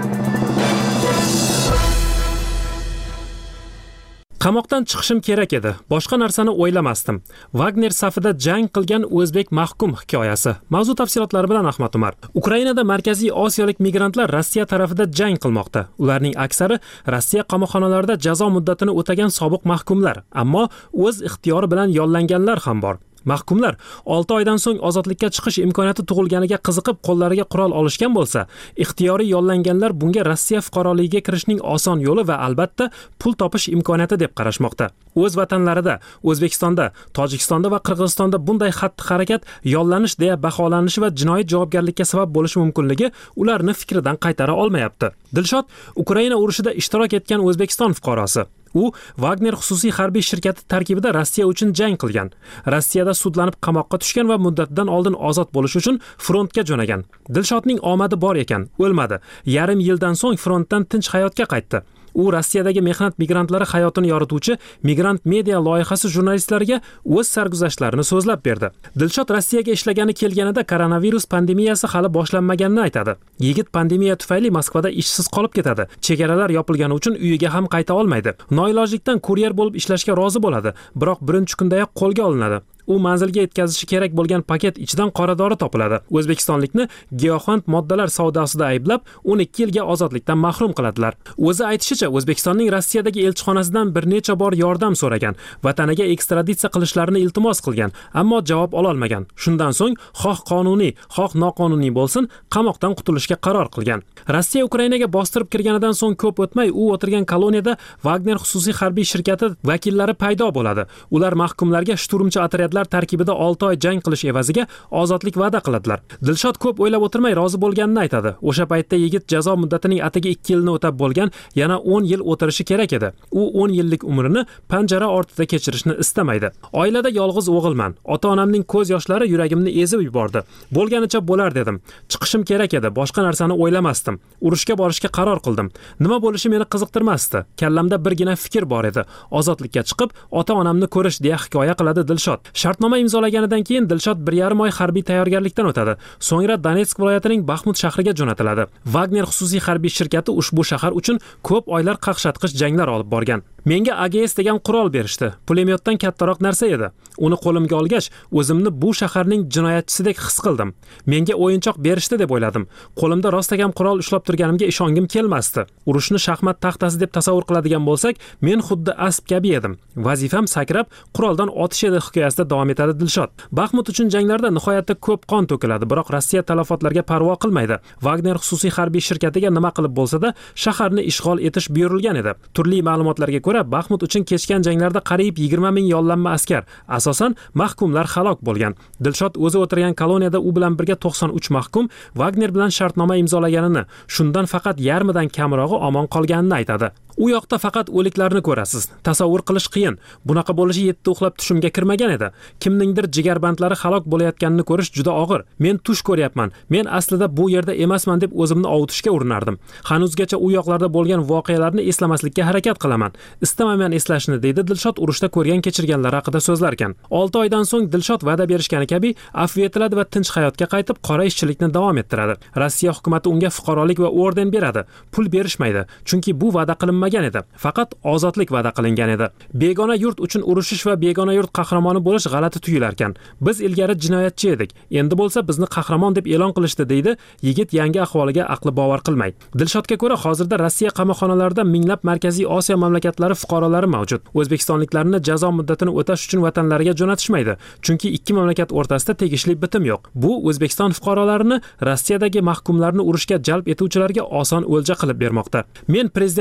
Speaker 6: Qamoqdan chiqishim kerak edi. Boshqa narsani o'ylamasdim. Wagner safida jang qilgan o'zbek mahkum hikoyasi. Mavzu tafsilotlari bilan Ahmad Umar. Ukrainada Markaziy Osiyolik migrantlar Rossiya tarafida jang qilmoqda. Ularning aksari Rossiya qamoqxonalarida jazo muddatini o'tagan sobiq mahkumlar, ammo o'z ixtiyori bilan yollanganlar ham bor. Mahkumlar 6 oydan so'ng ozodlikka chiqish imkoniyati tug'ilganiga qiziqib qo'llariga qurol olishgan bo'lsa, ixtiyoriy yollanganlar bunga Rossiya fuqaroligiga kirishning oson yo'li va albatta pul topish imkoniyati deb qarashmoqda. O'z vatanlarida, O'zbekistonda, Tojikistonda va Qirg'izistonda bunday xatti-harakat yollanish deya baholanishi va jinoiy javobgarlikka sabab bo'lishi mumkinligi ularni fikridan qaytara olmayapti. Dilshod Ukraina urushida ishtirok etgan O'zbekiston fuqarosi. U Wagner xususiy harbiy shirkati tarkibida Rossiya uchun jang qilgan. Rossiyada sudlanib qamoqqa tushgan va muddatidan oldin ozod bo'lish uchun frontga jo'nagan. Dilshodning omadi bor ekan, o'lmadi. Yarim yildan so'ng frontdan tinch hayotga qaytdi. U Rossiyadagi mehnat migrantlari hayotini yorituvchi Migrant Media loyihasi jurnalistlariga o'z sarguzashtlarini so'zlab berdi. Dilshod Rossiyaga ishlagani kelganida koronavirus pandemiyasi hali boshlanmaganini aytadi. Yigit pandemiya tufayli Moskvada ishsiz qolib ketadi. Chegaralar yopilgani uchun uyiga ham qayta olmaydi. Noilojlikdan kuryer bo'lib ishlashga rozi bo'ladi, biroq birinchi kundayoq qo'lga olinadi. U manzilga yetkazishi kerak bo'lgan paket ichidan qoradori topiladi. O'zbekistonlikni giyohvand moddalar savdosida ayblab, 12 yilga ozodlikdan mahrum qiladilar. O'zi aytishicha, O'zbekistonning Rossiyadagi elchixonasidan bir necha bor yordam so'ragan, vataniga ekstraditsiya qilishlarini iltimos qilgan, ammo javob ola olmagan. Shundan so'ng xoh qonuniy, xoh noqonuniy bo'lsin, qamoqdan qutulishga qaror qilgan. Rossiya Ukrainaga bostirib kirganidan so'ng ko'p o'tmay u o'tirgan koloniyada Wagner xususiy harbiy shirkati vakillari paydo bo'ladi. Ular mahkumlarga shturmchi otryadlar tarkibida 6 oy jang qilish evaziga ozodlik va'da qiladilar. Dilshod ko'p o'ylab o'tirmay rozi bo'lganini aytadi. O'sha paytda yigit jazo muddatining atigi 2 yilni o'tab bo'lgan, yana 10 yil o'tirishi kerak edi. U 10 yillik umrini panjara ortida kechirishni istamaydi. Oilada yolg'iz o'g'ilman. Ota-onamning ko'z yoshlari yuragimni ezib yubordi. Bo'lganicha bo'lar dedim. Chiqishim kerak edi, boshqa narsani o'ylamasdim. Urushga borishga qaror qildim. Nima bo'lishi meni qiziqtirmasdi. Kallamda birgina fikr bor edi. Ozodlikka chiqib, ota-onamni ko'rish deya hikoya qiladi Dilshod. Shartnoma imzolaganidan keyin Dilshod 1,5 oy harbiy tayyorgarlikdan o'tadi. So'ngra Donetsk viloyatining Baxmut shahriga jo'natiladi. Wagner xususiy harbiy shirkati ushbu shahar uchun ko'p oylar qaqshatqich janglar olib borgan. Menga AGS degan qurol berishdi. Pulemyotdan kattaroq narsa edi. Uni qo'limga olgach, o'zimni bu shaharning jinoyatchisidek his qildim. Menga o'yinchoq berishdi deb o'yladim. Qo'limda rostagam qurol ushlab turganimga ishongim kelmasdi. Urushni shaxmat taxtasi deb tasavvur qiladigan bo'lsak, men xuddi asp kabi edim. Vazifam sakrab quroldan otish edi hikoyasida davom etadi Dilshod. Baxmut uchun janglarda nihoyatda ko'p qon to'kiladi, biroq Rossiya talafotlarga parvo qilmaydi. Wagner xususiy harbiy shirkatiga nima qilib bo'lsa-da, shaharni ishg'ol etish buyurilgan edi. Turli ma'lumotlarga ko'ra, Baxmut uchun kechgan janglarda qariyb 20 ming yollanma askar, asosan mahkumlar halok bo'lgan. Dilshod o'zi o'tirgan koloniyada u bilan birga 93 mahkum Wagner bilan shartnoma imzolaganini, shundan faqat yarmidan kamrog'i omon qolganini aytadi. U yoqda faqat o'liklarni ko'rasiz. Tasavvur qilish qiyin. Bunaqa bo'lishi yetti uxlab tushimga kirmagan edi. Kimningdir jigarbandlari halok bo'layotganini ko'rish juda og'ir. Men tush ko'ryapman. Men aslida bu yerda emasman deb o'zimni ovutishga urinardim. Hanuzgacha u yoqlarda bo'lgan voqealarni eslamaslikka harakat qilaman. Istamayman eslashni, deydi Dilshod urushda ko'rgan kechirganlar haqida so'zlarkan. 6 oydan so'ng Dilshod va'da berishgani kabi afv etiladi va tinch hayotga qaytib qora ishchilikni davom ettiradi. Rossiya hukumatı unga fuqarolik va orden beradi. Pul berishmaydi, chunki bu va'da qilinmagan edi. Faqat ozodlik va'da qilingan edi. Begona yurt uchun urushish va begona yurt qahramoni bo'lish g'alati tuyular ekan. Biz ilgari jinoyatchi edik. Endi bo'lsa bizni qahramon deb e'lon qilishdi, deydi yigit yangi ahvoliga aqli bovar qilmay. Dilshodga ko'ra, hozirda Rossiya qamoqxonalarida minglab Markaziy Osiyo mamlakatlari fuqarolari mavjud. O'zbekistonliklarni jazo muddatini o'tash uchun vatanlariga jo'natishmaydi, chunki ikki mamlakat o'rtasida tegishli bitim yo'q. Bu O'zbekiston fuqarolarini Rossiyadagi mahkumlarni urushga jalb etuvchilarga oson o'lja qilib bermoqda. Men prezidentimizdan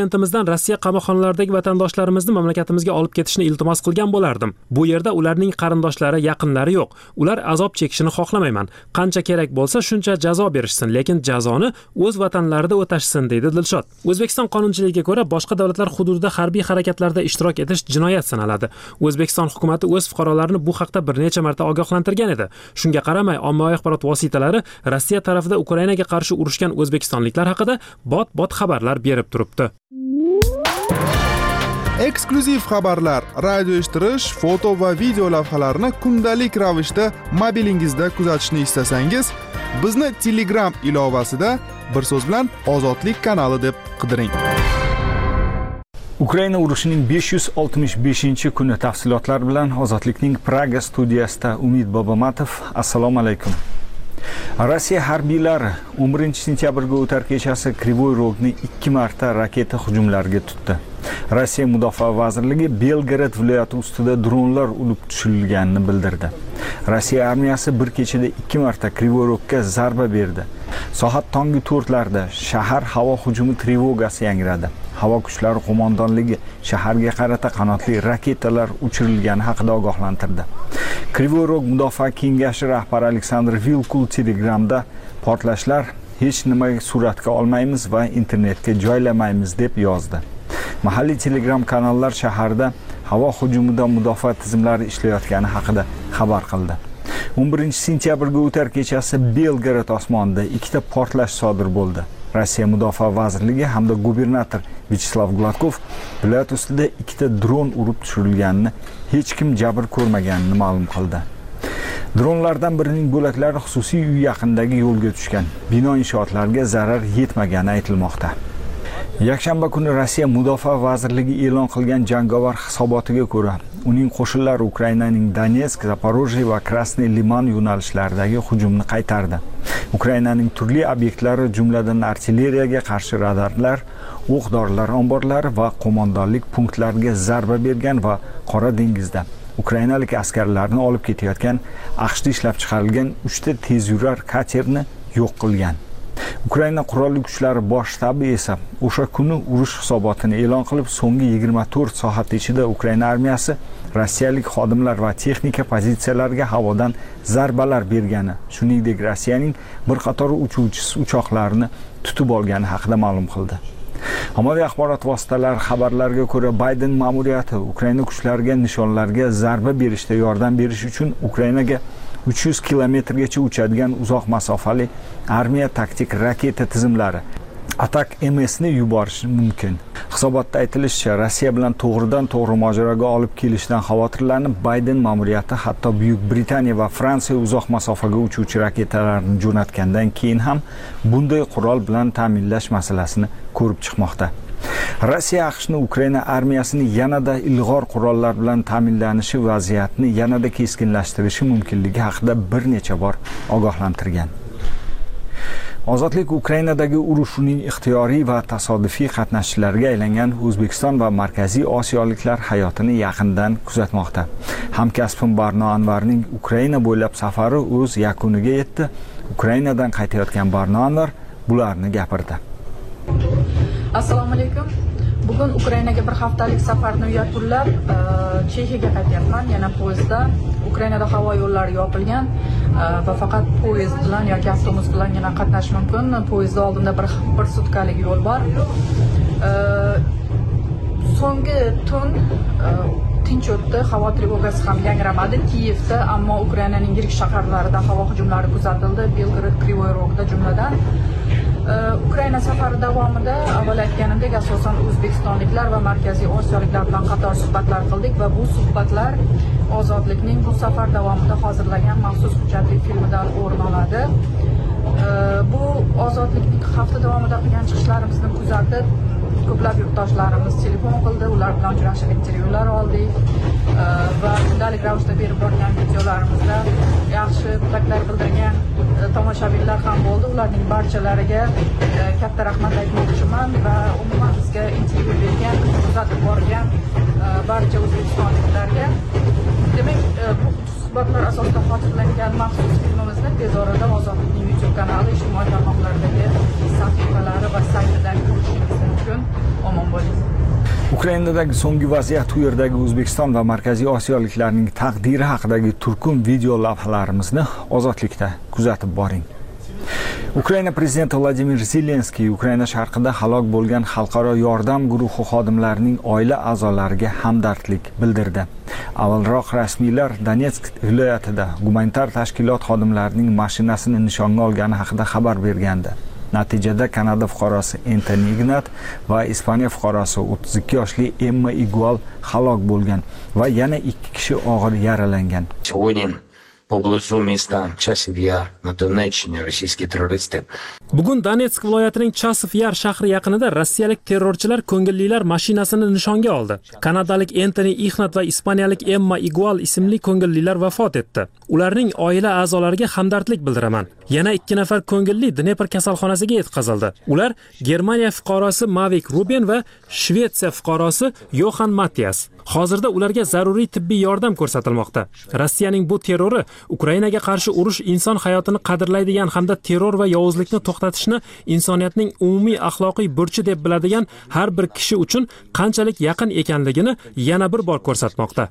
Speaker 6: Rossiya qamoqxonalaridagi vatandoshlarimizni mamlakatimizga olib ketishni iltimos qilgan bo'lardim. Bu yerda ularning qarindoshlari, yaqinlari yo'q. Ular azob chekishini xohlamayman. Qancha kerak bo'lsa shuncha jazo berishsin, lekin jazoni o'z vatanlarida o'tashsin, deydi Dilshod. O'zbekiston qonunchiligiga ko'ra, boshqa davlatlar hududida harbiy harakatlarda ishtirok etish jinoyat sanaladi. O'zbekiston hukumatı o'z fuqarolarini bu haqda bir necha marta ogohlantirgan edi. Shunga qaramay, ommaviy axborot vositalari Rossiya tarafida Ukrainaga qarshi urushgan o'zbekistonliklar haqida bot xabarlar berib turibdi.
Speaker 5: Eksklyuziv xabarlar, radio eshittirish, foto va video lavhalarni kundalik ravishda mobilingizda kuzatishni istasangiz, bizni Telegram ilovasida bir so'z bilan Ozodlik kanali deb qidiring.
Speaker 1: Ukraina urushining 565-kuni tafsilotlari bilan Ozodlikning Praga studiyasida Umid Bobomatov. Assalomu alaykum. Rossiya harbiylari 11-sentyabrga o'tar kechasi Krivoy Rogni 2 marta raketa hujumlariga tutdi. Rossiya Mudofaa vazirligi Belgorod viloyati ustida dronlar urib tushirilganini bildirdi. Rossiya armiyasi bir kechada 2 marta Krivoy Rogga zarba berdi. Soat tongi 4larda shahar havo hujumi trevogasi yangradi. Havo kuchlari qo'mondonligi shaharga qarata qanotli raketalar uchirilgani haqida ogohlantirdi. Krivoy Rog mudofaa kengashi rahbari Aleksandr Vilkul Telegramda portlashlar hech nima suratga olmaymiz va internetga joylamaymiz deb yozdi. Mahalliy Telegram kanallar shaharda havo hujumida mudofaa tizimlari ishlayotgani haqida xabar qildi. 11-sentyabrga o'tar kechasi Belgorod osmonida 2 ta portlash sodir bo'ldi. Rossiya Mudofaa vazirligi hamda gubernator Vyacheslav Gladkov viloyat ustida 2 ta dron urib tushirilganini, hech kim jabr ko'rmaganini ma'lum qildi. Dronlardan birining bo'laklari xususiy uy yaqinidagi yo'lga tushgan. Bino inshootlariga zarar yetmagani aytilmoqda. Yakshanba kuni Rossiya Mudofaa vazirligi e'lon qilgan jangovar hisobotiga ko'ra, uning qo'shinlari Ukrainaning Donetsk, Zaporojye va Krasnoy Liman yo'nalishlaridagi hujumni qaytardi. Ukrainaning turli obyektlari, jumladan artilleriyaga qarshi radarlar, o'q-dorilar omborlari va qo'mondonlik punktlariga zarba bergan va Qora dengizda ukrainalik askarlarni olib ketayotgan AQShda ishlab chiqarilgan 3 ta tezyurar katerni yo'q qilgan. Ukraina qurolli kuchlari bosh shtabi esa o'sha kuni urush hisobotini e'lon qilib, so'nggi 24 soat ichida Ukraina armiyasi rossiyalik xodimlar va texnika pozitsiyalariga havodan zarbalar bergani, shuningdek Rossiyaning bir qator uchuvchi uchoqlarini tutib olgani haqida ma'lum qildi. Ommaviy axborot vositalari xabarlariga ko'ra, Bayden ma'muriyati Ukraina kuchlariga nishonlarga zarba berishda yordam berish uchun Ukrainaga 300 kilometrgacha uchadigan uzoq masofali armiya taktik raketa tizimlari Atak MS'ni yuborishi mumkin. Hisobotda aytilishicha, Rossiya bilan to'g'ridan-to'g'ri mojaroga olib kelishdan xavotirlanib, Bayden ma'muriyati hatto Buyuk Britaniya va Fransiya uzoq masofaga uchuvchi raketalarni jo'natgandan keyin ham bunday qurol bilan ta'minlash masalasini ko'rib chiqmoqda. Rossiya AQShni Ukraina armiyasini yanada ilg'or qurollar bilan ta'minlanishi vaziyatni yanada keskinlashtirishi mumkinligi haqida bir necha bor ogohlantirgan. Ozodlik Ukrainadagi urushining ixtiyoriy va tasodifiy qatnashchilariga aylangan O'zbekiston va Markaziy Osiyoliklar hayotini yaqindan kuzatmoqda. Hamkasbim Barno Anvarning Ukraina bo'ylab safari o'z yakuniga yetdi. Ukrainadan qaytayotgan Barno Anvar bularni gapirdi.
Speaker 2: Assalomu alaykum. Bugun Ukrainaga bir haftalik safarni yakunlab, Chexiyaga qaytyapman. Yana poyezdda. Ukrainada havo yo'llari yopilgan va faqat poyezd bilan yoki avtobus bilan yana qatnash mumkin. Poyezdda oldinda bir sutkalik yo'l bor. So'nggi tun tinch o'tdi, havo trevogasi ham yangramadi Kiyevda, ammo Ukrainaning yirik shaharlarida havo hujumlari kuzatildi, Belgorod, Krivoy Rogda jumladan. Ukraina safari davomida avval aytganimdek asosan o'zbekistonliklar va markaziy osiyoliklar bilan qator suhbatlar qildik va bu suhbatlar Ozodlikning bu safar davomida hozirlagan maxsus hujjatli filmidan o'rin oladi. Bu Ozodlikning hafta davomida qilgan chiqishlarimizni kuzatib, ko'plab yurtdoshlarimiz telefon qildi, ular bilan uchrashib intervyular oldik va kundalik ravishda berib borgan videolarimizda yaxshi tilaklar bildirgan tomoshabinlar ham bo'ldi. Ularning barchalariga katta rahmat aytmoqchiman va umuman bizga intervyu bergan, kuzatib borgan barcha o'zbekistonliklarga. Demak, bu suhbatlar asosida hozirlangan maxsus filmimizni tez orada Ozodlikning YouTube kanali, ijtimoiy tarmoqlardagi sahifalari va saytida ko'rishingiz mumkin. Omon bo'ling.
Speaker 1: Ukrainadagi so'nggi vaziyat, u yerdagi O'zbekiston va Markaziy Osiyoliklarning taqdiri haqidagi turkum video lavhalarimizni Ozodlikda kuzatib boring. Ukraina prezidenti Vladimir Zelenskiy Ukraina sharqida halok bo'lgan xalqaro yordam guruhi xodimlarining oila a'zolariga hamdardlik bildirdi. Avvalroq rasmiylar Donetsk viloyatida gumanitar tashkilot xodimlarining mashinasini nishonga olgani haqida xabar bergandi. Natijada Kanada fuqarosi Anthony Ignat va Ispaniya fuqarosi 32 yoshli Emma Igual halok bo'lgan va yana 2 kishi og'ir yaralangan.
Speaker 16: Поблизу міста Часів Яр на Донеччині російські терористи.
Speaker 6: Bugun Donetsk viloyatining Chasiv Yar shahri yaqinida rossiyalik terrorchilar ko'ngillilar mashinasini nishonga oldi. Kanadalik Anthony Ignat va ispaniyalik Emma Igual ismli ko'ngillilar vafot etdi. Ularning oila a'zolariga hamdardlik bildiraman. Yana 2 nafar ko'ngilli Dnepr kasalxonasiga yetkazildi. Ular Germaniya fuqarosi Mavik Ruben va Shvetsiya fuqarosi Johan Mattias. Hozirda ularga zaruriy tibbiy yordam ko'rsatilmoqda. Rossiyaning bu terrori Ukrainaga qarshi urush inson hayotini qadrlaydigan hamda terror va yovuzlikni to'xtatishni insoniyatning umumiy axloqiy burchi deb biladigan har bir kishi uchun qanchalik yaqin ekanligini yana bir bor ko'rsatmoqda.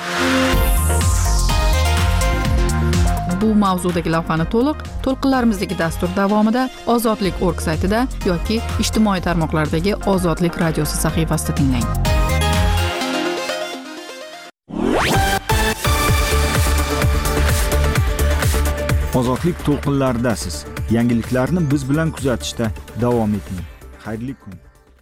Speaker 2: Bu mavzudagi lavhani to'lqinlarimizdagi dastur davomida Ozodlik.org saytida yoki ijtimoiy tarmoqlardagi Ozodlik radiosi sahifasida tinglang.
Speaker 1: Ozodlik to'lqinlaridasiz. Yangiliklarni biz bilan kuzatishda davom eting. Xayrli kun.